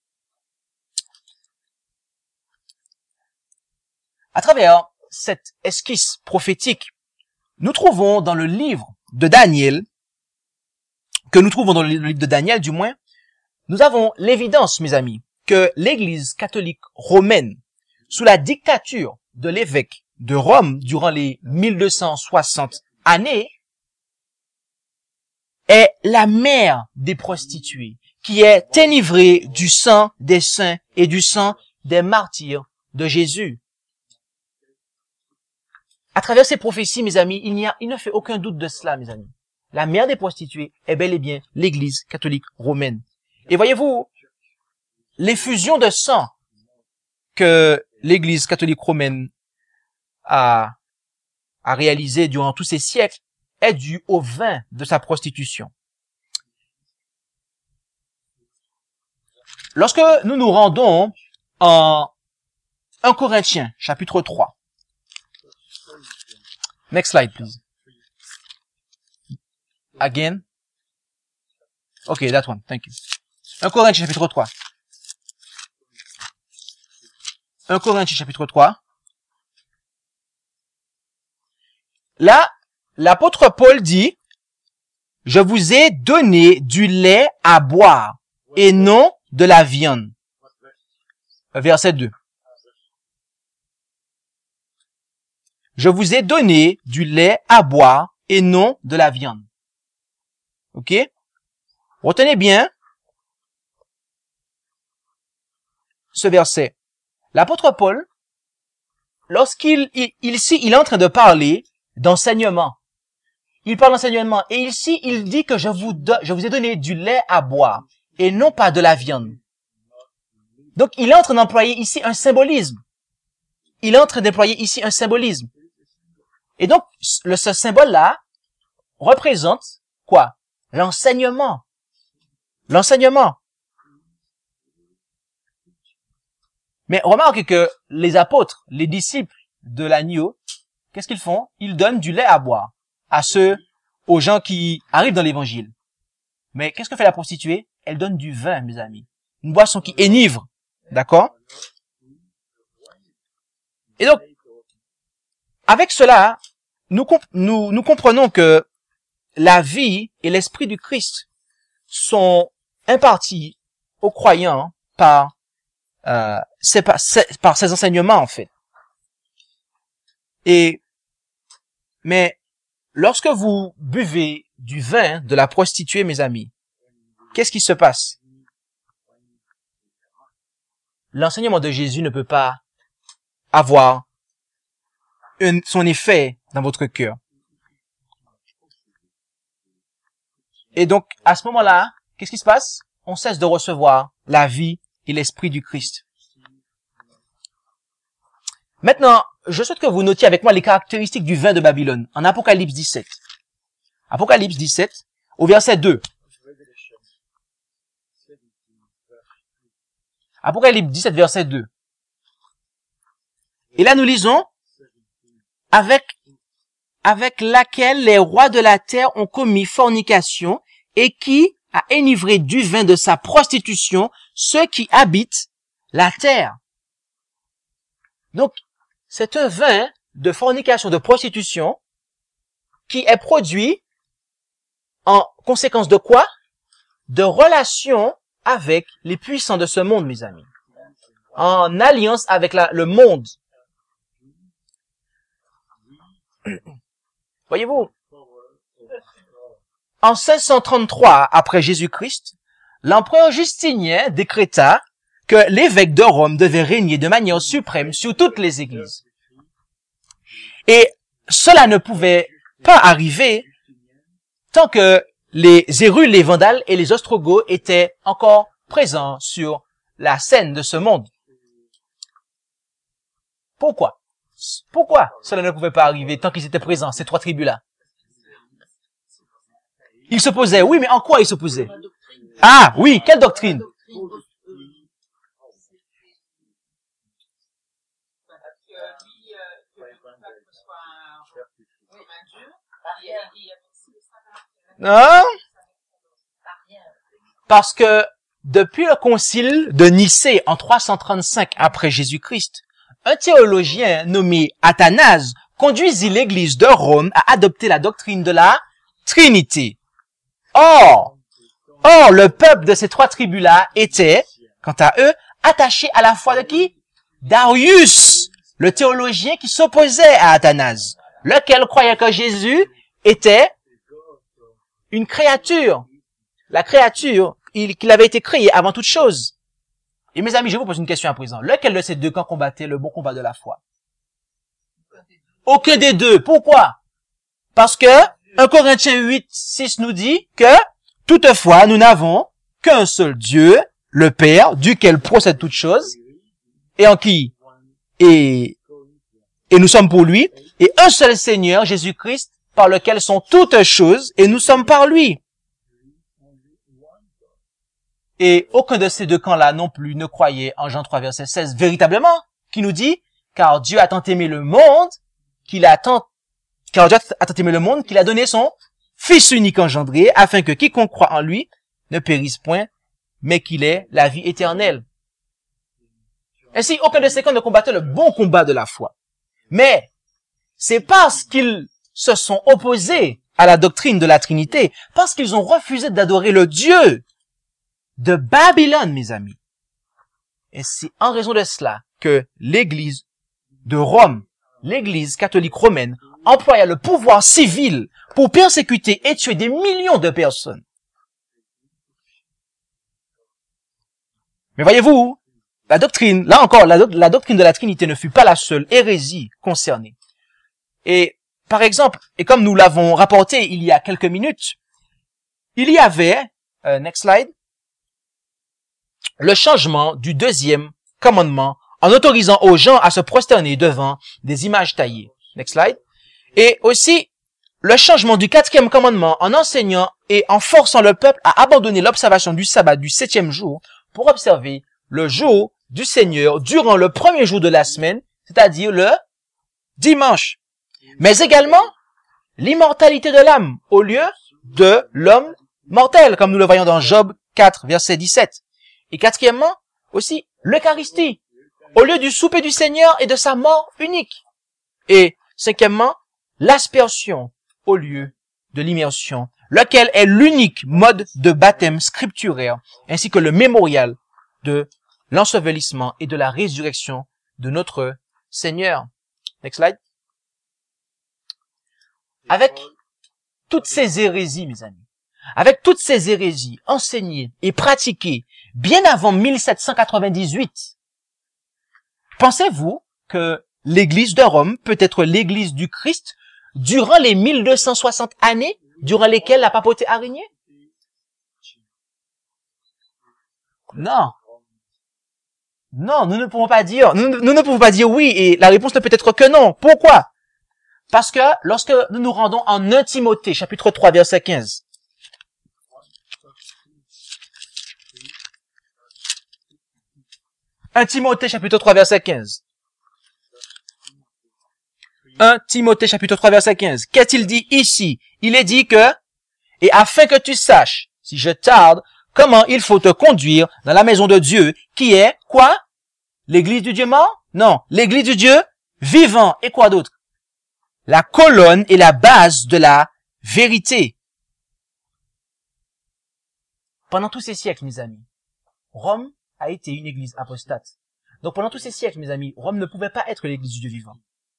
À travers cette esquisse prophétique, nous trouvons dans le livre de Daniel, du moins, nous avons l'évidence, mes amis, que l'Église catholique romaine, sous la dictature de l'évêque de Rome durant les 1260 années, est la mère des prostituées, qui est enivrée du sang des saints et du sang des martyrs de Jésus. À travers ces prophéties, mes amis, il ne fait aucun doute de cela, mes amis. La mère des prostituées est bel et bien l'Église catholique romaine. Et voyez-vous, l'effusion de sang que l'Église catholique romaine a réalisé durant tous ces siècles est due au vin de sa prostitution. Lorsque nous nous rendons en 1 Corinthiens, chapitre 3. Next slide, please. Again. Okay, that one. Thank you. 1 Corinthiens, chapitre 3. 1 Corinthiens, chapitre 3. Là, l'apôtre Paul dit, « Je vous ai donné du lait à boire et non de la viande. » Verset 2. Je vous ai donné du lait à boire et non de la viande. OK? Retenez bien ce verset. L'apôtre Paul, lorsqu'il est en train de parler d'enseignement, il parle d'enseignement et ici il dit que je vous ai donné du lait à boire et non pas de la viande. Donc il est en train d'employer ici un symbolisme. Et donc, ce symbole-là représente quoi? L'enseignement. Mais remarquez que les apôtres, les disciples de l'agneau, qu'est-ce qu'ils font? Ils donnent du lait à boire aux gens qui arrivent dans l'évangile. Mais qu'est-ce que fait la prostituée? Elle donne du vin, mes amis. Une boisson qui enivre. D'accord? Et donc, avec cela, nous comprenons que la vie et l'esprit du Christ sont impartis aux croyants par ses enseignements, en fait. Mais lorsque vous buvez du vin de la prostituée, mes amis, qu'est-ce qui se passe? L'enseignement de Jésus ne peut pas avoir son effet dans votre cœur. Et donc, à ce moment-là, qu'est-ce qui se passe? On cesse de recevoir la vie et l'esprit du Christ. Maintenant, je souhaite que vous notiez avec moi les caractéristiques du vin de Babylone en Apocalypse 17. Apocalypse 17, au verset 2. Apocalypse 17, verset 2. Et là, nous lisons, avec laquelle les rois de la terre ont commis fornication et qui a enivré du vin de sa prostitution ceux qui habitent la terre. Donc, c'est un vin de fornication, de prostitution qui est produit en conséquence de quoi? De relations avec les puissants de ce monde, mes amis. En alliance avec le monde. Voyez-vous, en 533 après Jésus-Christ, l'empereur Justinien décréta que l'évêque de Rome devait régner de manière suprême sur toutes les églises. Et cela ne pouvait pas arriver tant que les Hérules, les Vandales et les Ostrogoths étaient encore présents sur la scène de ce monde. Pourquoi cela ne pouvait pas arriver tant qu'ils étaient présents, ces trois tribus-là? Ils s'opposaient. Oui, mais en quoi ils s'opposaient? Ah, oui, quelle doctrine? Non? Parce que depuis le concile de Nicée en 335 après Jésus-Christ, un théologien nommé Athanase conduisit l'église de Rome à adopter la doctrine de la Trinité. Or, le peuple de ces trois tribus-là était, quant à eux, attaché à la foi de qui? Darius, le théologien qui s'opposait à Athanase, lequel croyait que Jésus était une créature. La créature, qu'il avait été créé avant toute chose. Et mes amis, je vous pose une question à présent. Lequel de ces deux camps combattait le bon combat de la foi? Aucun des deux. Pourquoi? Parce que 1 Corinthiens 8, 6 nous dit que toutefois, nous n'avons qu'un seul Dieu, le Père, duquel procède toute chose, et en qui? Et nous sommes pour lui, et un seul Seigneur, Jésus-Christ, par lequel sont toutes choses, et nous sommes par lui. Et aucun de ces deux camps-là non plus ne croyait en Jean 3, verset 16, véritablement, qui nous dit, car Dieu a tant aimé le monde, qu'il a donné son Fils unique engendré, afin que quiconque croit en lui ne périsse point, mais qu'il ait la vie éternelle. Ainsi, aucun de ces camps ne combattait le bon combat de la foi. Mais, c'est parce qu'ils se sont opposés à la doctrine de la Trinité, parce qu'ils ont refusé d'adorer le Dieu de Babylone, mes amis. Et c'est en raison de cela que l'église de Rome, l'église catholique romaine, employa le pouvoir civil pour persécuter et tuer des millions de personnes. Mais voyez-vous, la doctrine, là encore, la doctrine de la Trinité ne fut pas la seule hérésie concernée. Et, par exemple, et comme nous l'avons rapporté il y a quelques minutes, il y avait, next slide, le changement du deuxième commandement en autorisant aux gens à se prosterner devant des images taillées. Next slide. Et aussi, le changement du quatrième commandement en enseignant et en forçant le peuple à abandonner l'observation du sabbat du 7e jour pour observer le jour du Seigneur durant le premier jour de la semaine, c'est-à-dire le dimanche. Mais également, l'immortalité de l'âme au lieu de l'homme mortel, comme nous le voyons dans Job 4, verset 17. Et quatrièmement, aussi, l'Eucharistie, au lieu du souper du Seigneur et de sa mort unique. Et cinquièmement, l'aspersion au lieu de l'immersion, lequel est l'unique mode de baptême scripturaire, ainsi que le mémorial de l'ensevelissement et de la résurrection de notre Seigneur. Next slide. Avec toutes ces hérésies, mes amis, avec toutes ces hérésies enseignées et pratiquées bien avant 1798, pensez-vous que l'Église de Rome peut être l'Église du Christ durant les 1260 années durant lesquelles la papauté a régné? Non. Non, nous ne pouvons pas dire, nous ne pouvons pas dire oui, et la réponse ne peut être que non. Pourquoi? Parce que lorsque nous nous rendons en 1 Timothée, chapitre 3, verset 15, « 1 Timothée, chapitre 3, verset 15. 1 Timothée, chapitre 3, verset 15. Qu'est-il dit ici? Il est dit que, et afin que tu saches, si je tarde, comment il faut te conduire dans la maison de Dieu, qui est, quoi? L'église du Dieu mort? Non, l'église du Dieu vivant. Et quoi d'autre? La colonne et la base de la vérité. Pendant tous ces siècles, mes amis, Rome a été une église apostate. Donc pendant tous ces siècles, mes amis, Rome ne pouvait pas être l'église du Dieu vivant.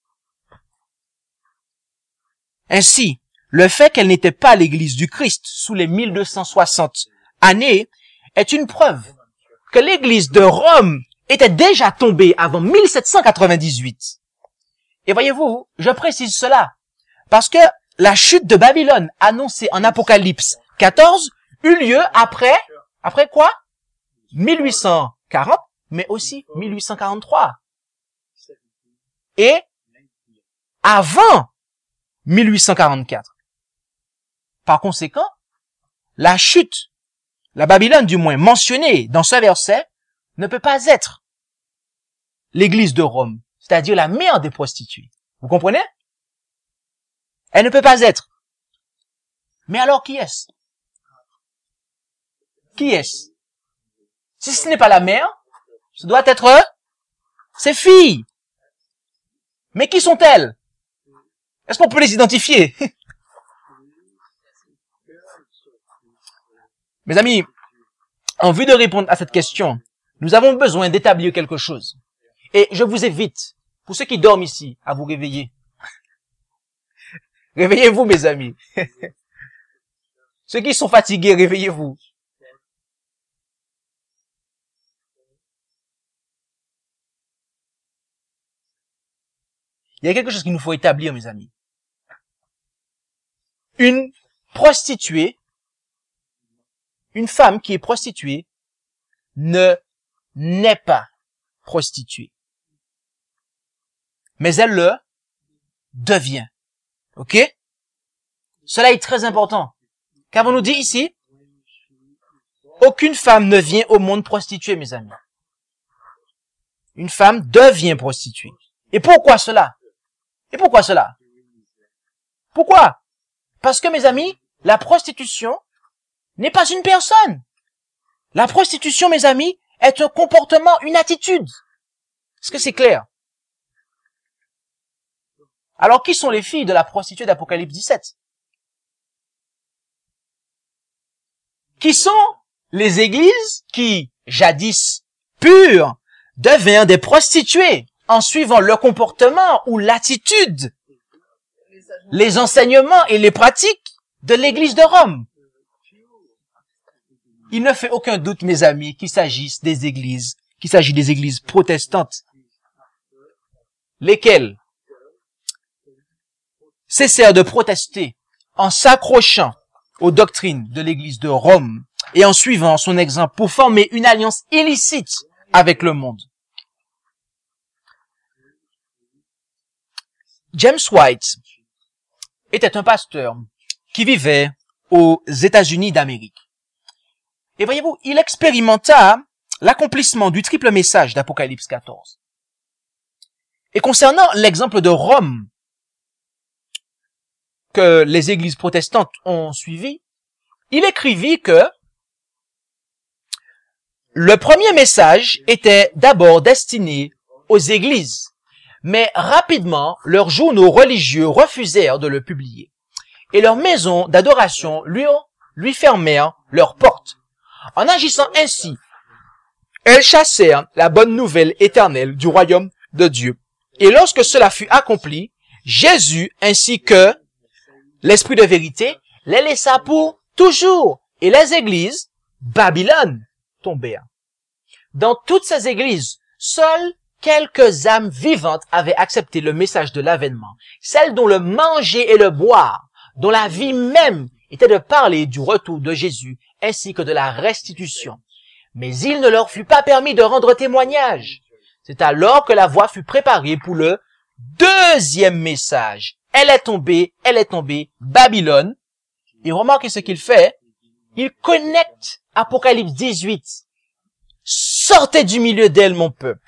Ainsi, le fait qu'elle n'était pas l'église du Christ sous les 1260 années est une preuve que l'église de Rome était déjà tombée avant 1798. Et voyez-vous, je précise cela parce que la chute de Babylone annoncée en Apocalypse 14 eut lieu après quoi? 1840, mais aussi 1843. Et avant 1844. Par conséquent, la chute, la Babylone du moins mentionnée dans ce verset, ne peut pas être l'église de Rome, c'est-à-dire la mère des prostituées. Vous comprenez? Elle ne peut pas être. Mais alors qui est-ce? Qui est-ce? Si ce n'est pas la mère, ce doit être ses filles. Mais qui sont-elles? Est-ce qu'on peut les identifier? Mes amis, en vue de répondre à cette question, nous avons besoin d'établir quelque chose. Et je vous invite, pour ceux qui dorment ici, à vous réveiller. Réveillez-vous, mes amis. Ceux qui sont fatigués, réveillez-vous. Il y a quelque chose qu'il nous faut établir, mes amis. Une prostituée, une femme qui est prostituée, n'est pas prostituée. Mais elle le devient. OK? Cela est très important. Qu'avons-nous nous dit ici? Aucune femme ne vient au monde prostituée, mes amis. Une femme devient prostituée. Et pourquoi cela? Et pourquoi cela? Pourquoi? Parce que, mes amis, la prostitution n'est pas une personne. La prostitution, mes amis, est un comportement, une attitude. Est-ce que c'est clair? Alors, qui sont les filles de la prostituée d'Apocalypse 17? Qui sont les églises qui, jadis pures, devinrent des prostituées en suivant le comportement ou l'attitude, les enseignements et les pratiques de l'église de Rome? Il ne fait aucun doute, mes amis, qu'il s'agit des églises protestantes, lesquelles cessèrent de protester en s'accrochant aux doctrines de l'église de Rome et en suivant son exemple pour former une alliance illicite avec le monde. James White était un pasteur qui vivait aux États-Unis d'Amérique. Et voyez-vous, il expérimenta l'accomplissement du triple message d'Apocalypse 14. Et concernant l'exemple de Rome que les églises protestantes ont suivi, il écrivit que le premier message était d'abord destiné aux églises, mais rapidement, leurs journaux religieux refusèrent de le publier. et leurs maisons d'adoration lui fermèrent leurs portes. En agissant ainsi, elles chassèrent la bonne nouvelle éternelle du royaume de Dieu. Et lorsque cela fut accompli, Jésus ainsi que l'Esprit de vérité les laissa pour toujours, et les églises, Babylone, tombèrent. Dans toutes ces églises, seules quelques âmes vivantes avaient accepté le message de l'avènement, celles dont le manger et le boire, dont la vie même était de parler du retour de Jésus ainsi que de la restitution. Mais il ne leur fut pas permis de rendre témoignage. C'est alors que la voie fut préparée pour le deuxième message. Elle est tombée, Babylone. Et remarquez ce qu'il fait. Il connecte Apocalypse 18. Sortez du milieu d'elle, mon peuple.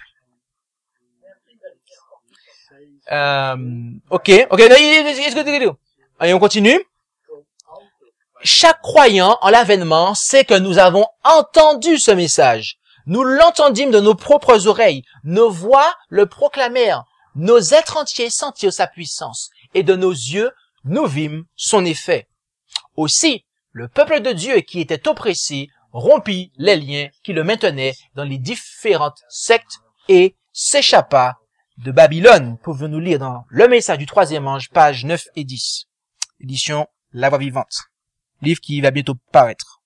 Ok. Allez, on continue. Chaque croyant en l'avènement sait que nous avons entendu ce message. Nous l'entendîmes de nos propres oreilles. Nos voix le proclamèrent. Nos êtres entiers sentirent sa puissance. Et de nos yeux, nous vîmes son effet. Aussi, le peuple de Dieu qui était oppressé rompit les liens qui le maintenaient dans les différentes sectes et s'échappa de Babylone. Pouvons-nous lire dans Le message du troisième ange, pages 9 et 10. Édition La Voix Vivante. Livre qui va bientôt paraître.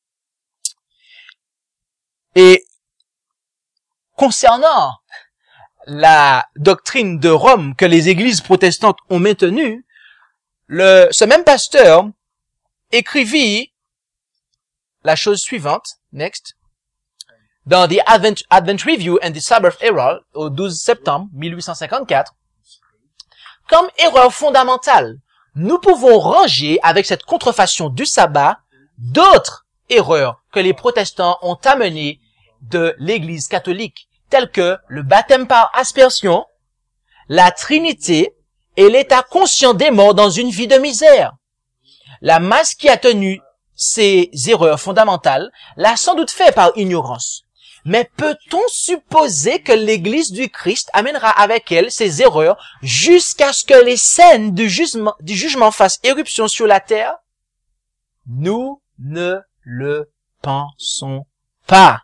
Et concernant la doctrine de Rome que les églises protestantes ont maintenue, ce même pasteur écrivit la chose suivante, next, dans The Advent Review and the Sabbath Herald, au 12 septembre 1854, comme erreur fondamentale, nous pouvons ranger avec cette contrefaçon du sabbat d'autres erreurs que les protestants ont amenées de l'Église catholique, telles que le baptême par aspersion, la Trinité et l'état conscient des morts dans une vie de misère. La masse qui a tenu ces erreurs fondamentales l'a sans doute fait par ignorance. Mais peut-on supposer que l'Église du Christ amènera avec elle ces erreurs jusqu'à ce que les scènes du jugement fassent éruption sur la terre? Nous ne le pensons pas.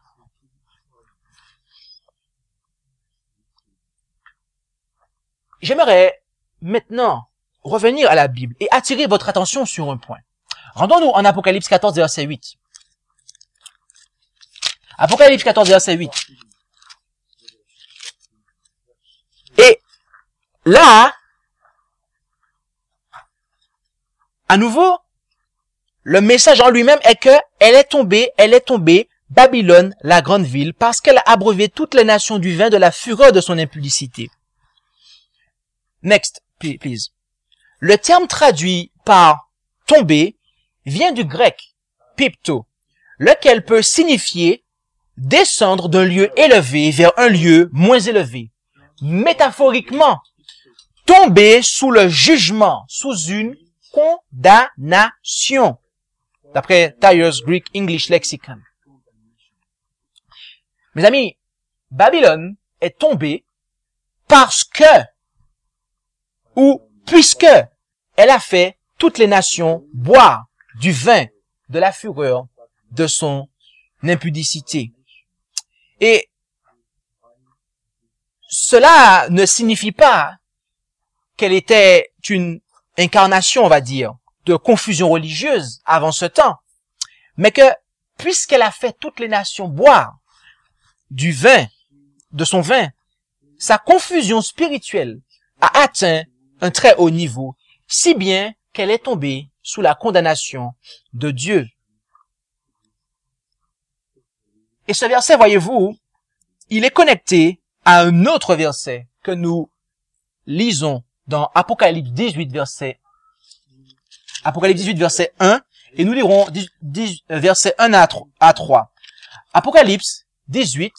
J'aimerais maintenant revenir à la Bible et attirer votre attention sur un point. Rendons-nous en Apocalypse 14, verset 8. Apocalypse 14, verset 8. Et là, à nouveau, le message en lui-même est que elle est tombée, Babylone, la grande ville, parce qu'elle a abreuvé toutes les nations du vin de la fureur de son impudicité. Next, please. Le terme traduit par tomber vient du grec pipto, lequel peut signifier descendre d'un lieu élevé vers un lieu moins élevé. Métaphoriquement, tomber sous le jugement, sous une condamnation, d'après Tyer's Greek English Lexicon. Mes amis, Babylone est tombée parce que, ou puisque, elle a fait toutes les nations boire du vin de la fureur de son impudicité. Et cela ne signifie pas qu'elle était une incarnation, on va dire, de confusion religieuse avant ce temps, mais que, puisqu'elle a fait toutes les nations boire du vin, de son vin, sa confusion spirituelle a atteint un très haut niveau, si bien qu'elle est tombée sous la condamnation de Dieu. Et ce verset, voyez-vous, il est connecté à un autre verset que nous lisons dans Apocalypse 18, verset 1, et nous lirons versets 1 à 3. Apocalypse 18,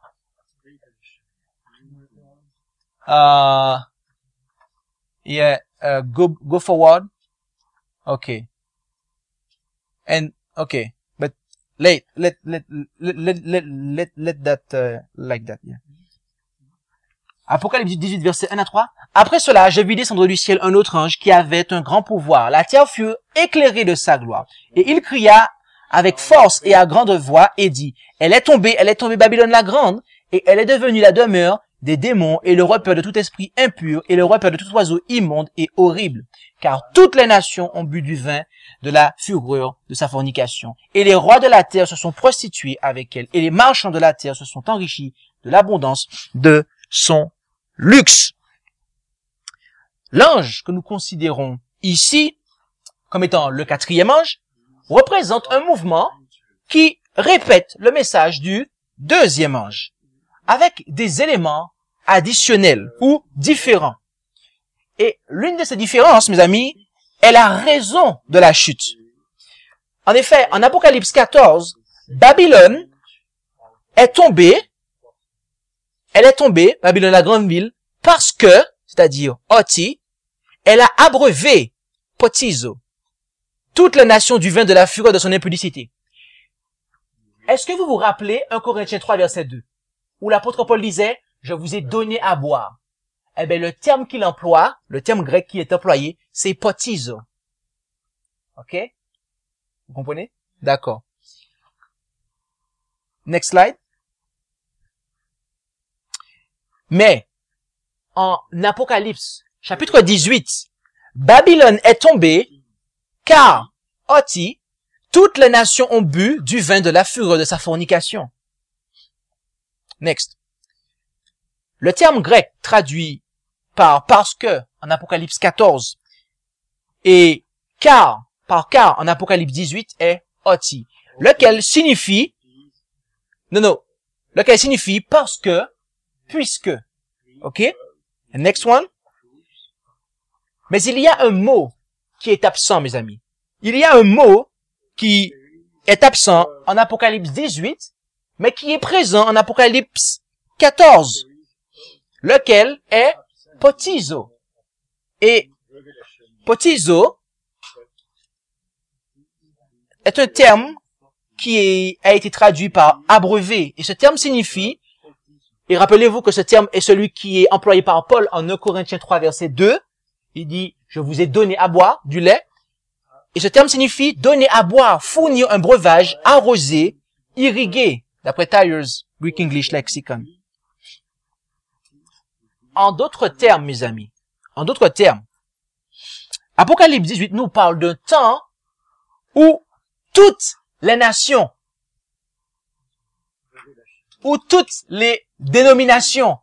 go forward. Okay. And, okay. But, let that, like that, yeah. Apocalypse 18, verset 1 à 3. Après cela, je vis descendre du ciel un autre ange qui avait un grand pouvoir. La terre fut éclairée de sa gloire. Et il cria avec force et à grande voix et dit, elle est tombée Babylone la grande, et elle est devenue la demeure des démons et le repère de tout esprit impur et le repère de tout oiseau immonde et horrible. Car toutes les nations ont bu du vin de la fureur de sa fornication. Et les rois de la terre se sont prostitués avec elle. Et les marchands de la terre se sont enrichis de l'abondance de son luxe. L'ange que nous considérons ici comme étant le quatrième ange représente un mouvement qui répète le message du deuxième ange avec des éléments additionnels ou différents. Et l'une de ces différences, mes amis, est la raison de la chute. En effet, en Apocalypse 14, Babylone est tombée, Babylone la grande ville, parce que, c'est-à-dire Oti, elle a abreuvé, potizo, toute la nation du vin de la fureur de son impudicité. Est-ce que vous vous rappelez 1 Corinthiens 3, verset 2, où l'apôtre Paul disait, je vous ai donné à boire. Eh bien, le terme qu'il emploie, le terme grec qui est employé, c'est potizo. OK? Vous comprenez? D'accord. Next slide. Mais, en Apocalypse, chapitre 18, Babylone est tombée, car, Oti, toutes les nations ont bu du vin de la fureur de sa fornication. Next. Le terme grec traduit par parce que en Apocalypse 14 et car en Apocalypse 18 est Oti, lequel signifie parce que, puisque. OK? Next one. Mais il y a un mot qui est absent, mes amis. Il y a un mot qui est absent en Apocalypse 18, mais qui est présent en Apocalypse 14, lequel est potizo. Et potizo est un terme qui a été traduit par abreuver. Et ce terme signifie, et rappelez-vous que ce terme est celui qui est employé par Paul en 1 Corinthiens 3, verset 2. Il dit, je vous ai donné à boire du lait. Et ce terme signifie donner à boire, fournir un breuvage, arroser, irriguer, d'après Tyer's Greek English Lexicon. En d'autres termes, mes amis, Apocalypse 18 nous parle d'un temps où toutes les nations, où toutes les dénominations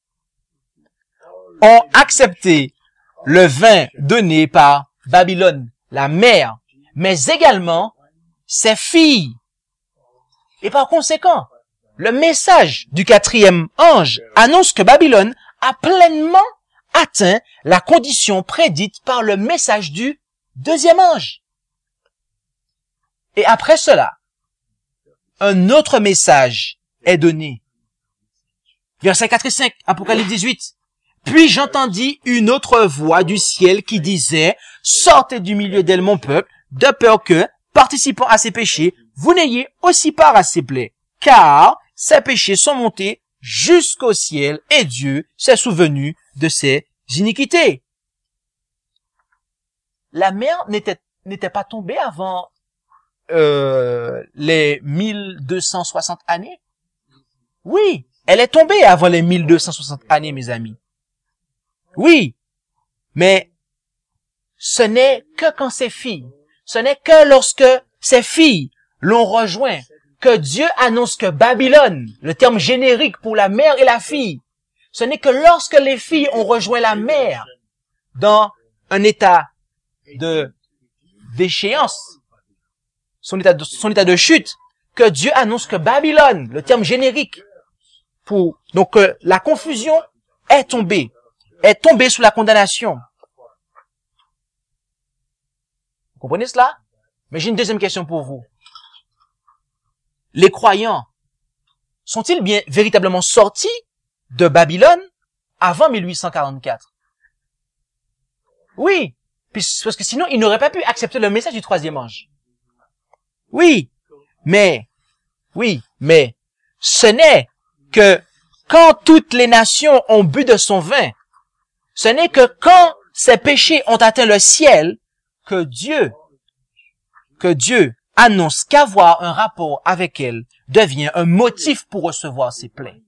ont accepté le vin donné par Babylone, la mère, mais également ses filles. Et par conséquent, le message du quatrième ange annonce que Babylone a pleinement atteint la condition prédite par le message du deuxième ange. Et après cela, un autre message est donné. Versets 4 et 5, Apocalypse 18. Puis j'entendis une autre voix du ciel qui disait, sortez du milieu d'elle mon peuple, de peur que, participant à ses péchés, vous n'ayez aussi part à ses plaies. Car ses péchés sont montés jusqu'au ciel et Dieu s'est souvenu de ses iniquités. La mer n'était pas tombée avant les 1260 années? Oui, elle est tombée avant les 1260 années, mes amis. Oui, mais ce n'est que quand ces filles, ce n'est que lorsque ces filles l'ont rejoint, que Dieu annonce que Babylone, le terme générique pour la mère et la fille, ce n'est que lorsque les filles ont rejoint la mère dans un état de déchéance, son état de chute, que Dieu annonce que Babylone, le terme générique donc la confusion est tombée sous la condamnation. Vous comprenez cela? Mais j'ai une deuxième question pour vous. Les croyants sont-ils bien véritablement sortis de Babylone avant 1844? Oui, parce que sinon ils n'auraient pas pu accepter le message du troisième ange. Oui, mais ce n'est que quand toutes les nations ont bu de son vin, ce n'est que quand ses péchés ont atteint le ciel que Dieu annonce qu'avoir un rapport avec elle devient un motif pour recevoir ses plaintes.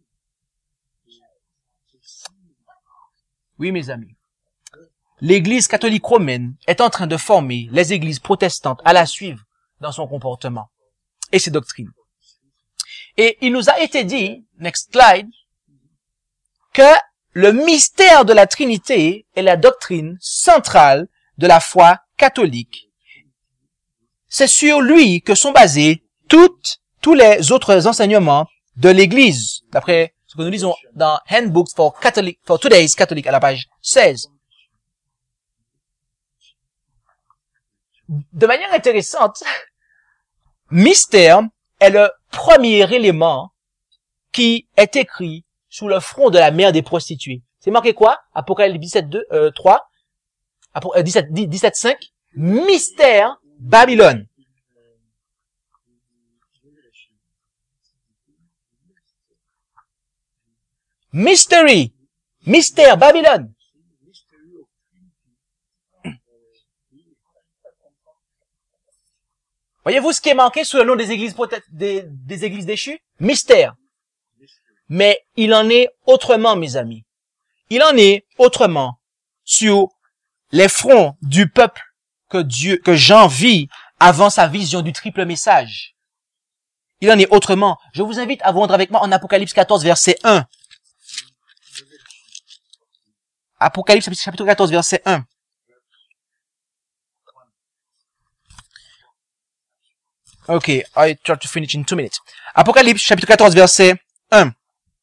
Oui, mes amis. L'Église catholique romaine est en train de former les églises protestantes à la suivre dans son comportement et ses doctrines. Et il nous a été dit, next slide, que le mystère de la Trinité est la doctrine centrale de la foi catholique. C'est sur lui que sont basés tous les autres enseignements de l'Église, d'après ce que nous lisons dans Handbooks for Today's Catholic à la page 16. De manière intéressante, mystère est le premier élément qui est écrit sous le front de la mère des prostituées. C'est marqué quoi? Apocalypse 17:5. Mystère Babylone. Mystery. Mystère Babylone. Voyez-vous ce qui est marqué sous le nom des églises des églises déchues? Mystère. Mais il en est autrement, mes amis. Il en est autrement sur les fronts du peuple que Jean vit avant sa vision du triple message. Il en est autrement. Je vous invite à vous rendre avec moi en Apocalypse 14, verset 1. Apocalypse chapitre 14, verset 1. Okay, I try to finish in 2 minutes. Apocalypse chapitre 14, verset 1.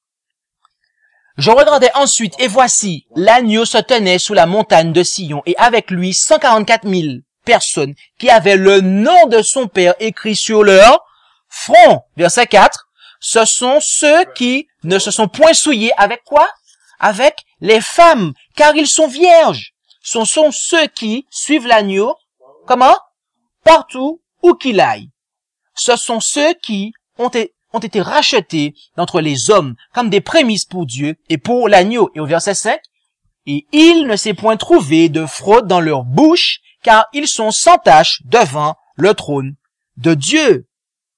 Je regardais ensuite, et voici, l'agneau se tenait sous la montagne de Sion, et avec lui 144 000 personnes qui avaient le nom de son Père écrit sur leur front. Verset 4. Ce sont ceux qui ne se sont point souillés avec quoi? Avec les femmes, car ils sont vierges. Ce sont ceux qui suivent l'agneau, comment? Partout où qu'il aille. Ce sont ceux qui ont été rachetés d'entre les hommes comme des prémices pour Dieu et pour l'agneau. Et au verset 5, et il ne s'est point trouvé de fraude dans leur bouche, car ils sont sans tache devant le trône de Dieu.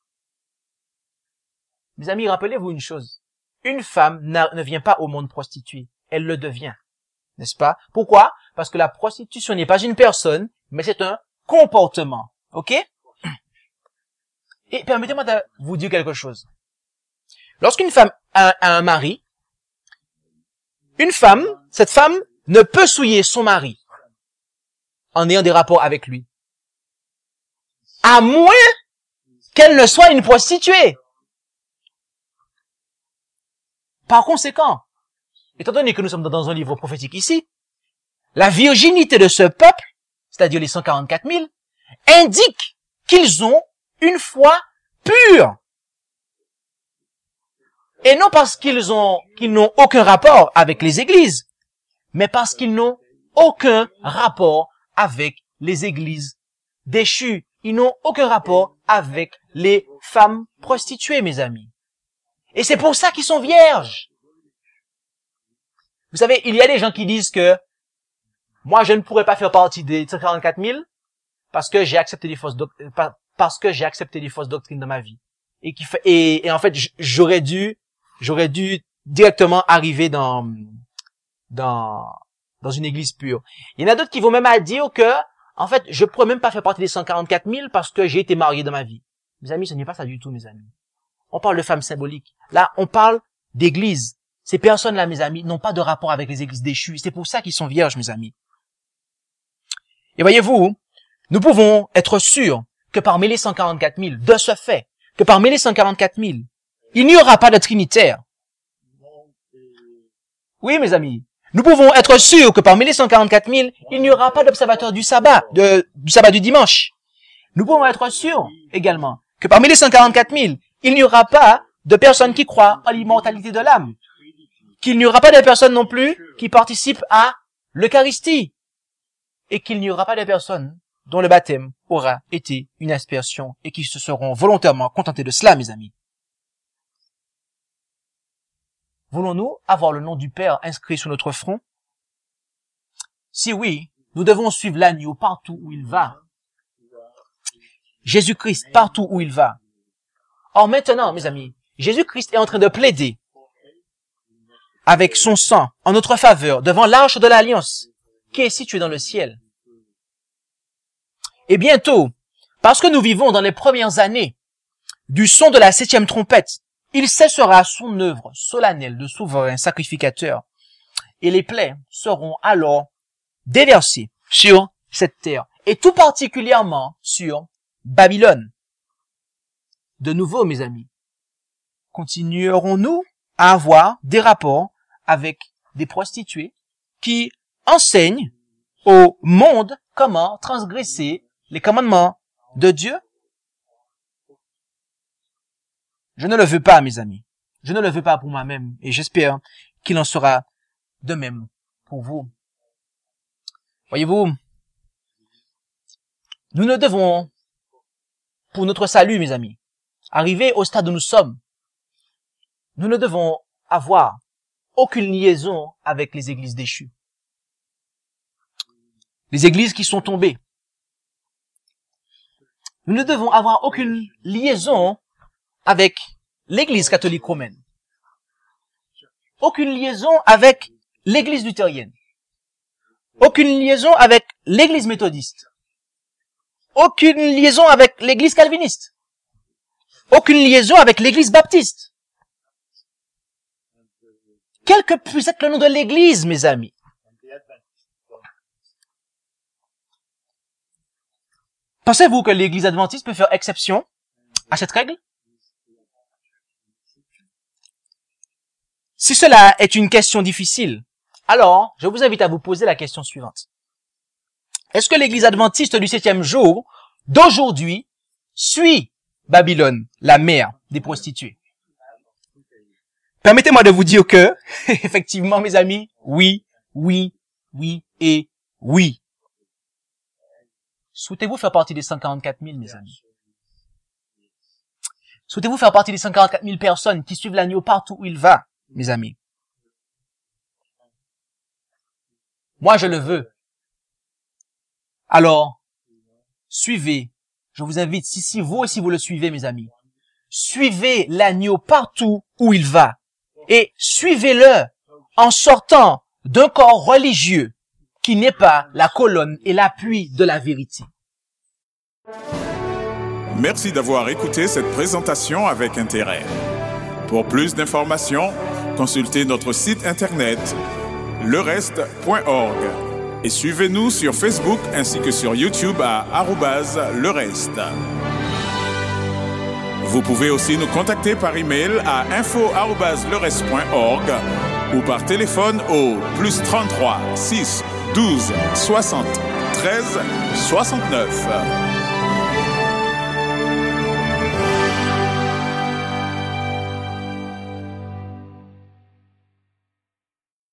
Mes amis, rappelez-vous une chose. Une femme ne vient pas au monde prostituée. Elle le devient. N'est-ce pas? Pourquoi? Parce que la prostitution n'est pas une personne, mais c'est un comportement. OK? Et permettez-moi de vous dire quelque chose. Lorsqu'une femme a un mari, cette femme ne peut souiller son mari en ayant des rapports avec lui. À moins qu'elle ne soit une prostituée. Par conséquent, étant donné que nous sommes dans un livre prophétique ici, la virginité de ce peuple, c'est-à-dire les 144 000, indique qu'ils ont une foi pure. Et non parce qu'ils n'ont aucun rapport avec les églises, mais parce qu'ils n'ont aucun rapport avec les églises déchues. Ils n'ont aucun rapport avec les femmes prostituées, mes amis. Et c'est pour ça qu'ils sont vierges. Vous savez, il y a des gens qui disent que moi, je ne pourrais pas faire partie des 144 000 parce que j'ai accepté les fausses doctrines dans ma vie. Et en fait, j'aurais dû directement arriver dans une église pure. Il y en a d'autres qui vont même à dire que, en fait, je pourrais même pas faire partie des 144 000 parce que j'ai été marié dans ma vie. Mes amis, ce n'est pas ça du tout, mes amis. On parle de femmes symboliques. Là, on parle d'église. Ces personnes-là, mes amis, n'ont pas de rapport avec les églises déchues. C'est pour ça qu'ils sont vierges, mes amis. Et voyez-vous, nous pouvons être sûrs que parmi les 144 000, de ce fait, que parmi les 144 000, il n'y aura pas de trinitaire. Oui, mes amis. Nous pouvons être sûrs que parmi les 144 000, il n'y aura pas d'observateur du sabbat du dimanche. Nous pouvons être sûrs également que parmi les 144 000, il n'y aura pas de personnes qui croient en l'immortalité de l'âme. Qu'il n'y aura pas de personnes non plus qui participent à l'Eucharistie. Et qu'il n'y aura pas de personnes dont le baptême aura été une aspersion et qui se seront volontairement contentés de cela, mes amis. Voulons-nous avoir le nom du Père inscrit sur notre front? Si oui, nous devons suivre l'agneau partout où il va. Jésus-Christ partout où il va. Or maintenant, mes amis, Jésus-Christ est en train de plaider avec son sang en notre faveur devant l'arche de l'Alliance qui est située dans le ciel. Et bientôt, parce que nous vivons dans les premières années du son de la 7e trompette, il cessera son œuvre solennelle de souverain sacrificateur et les plaies seront alors déversées sur cette terre et tout particulièrement sur Babylone. De nouveau, mes amis, continuerons-nous à avoir des rapports avec des prostituées qui enseignent au monde comment transgresser les commandements de Dieu? Je ne le veux pas, mes amis. Je ne le veux pas pour moi-même et j'espère qu'il en sera de même pour vous. Voyez-vous, nous ne devons, pour notre salut, mes amis, arriver au stade où nous sommes, nous ne devons avoir aucune liaison avec les églises déchues. Les églises qui sont tombées. Nous ne devons avoir aucune liaison avec l'église catholique romaine. Aucune liaison avec l'église luthérienne. Aucune liaison avec l'église méthodiste. Aucune liaison avec l'église calviniste. Aucune liaison avec l'église baptiste. Quel que puisse être le nom de l'église, mes amis. Pensez-vous que l'église adventiste peut faire exception à cette règle? Si cela est une question difficile, alors je vous invite à vous poser la question suivante. Est-ce que l'église adventiste du 7e jour d'aujourd'hui suit Babylone, la mère des prostituées? Permettez-moi de vous dire que, effectivement, mes amis, oui et oui. Souhaitez-vous faire partie des 144 000, mes amis? Souhaitez-vous faire partie des 144 000 personnes qui suivent l'agneau partout où il va, mes amis? Moi, je le veux. Alors, suivez. Je vous invite, si vous aussi vous le suivez, mes amis, suivez l'agneau partout où il va. Et suivez-le en sortant d'un corps religieux qui n'est pas la colonne et l'appui de la vérité. Merci d'avoir écouté cette présentation avec intérêt. Pour plus d'informations, consultez notre site internet lereste.org et suivez-nous sur Facebook ainsi que sur YouTube à @lereste. Vous pouvez aussi nous contacter par email à info@lereste.org ou par téléphone au +33 6 12 60 13 69.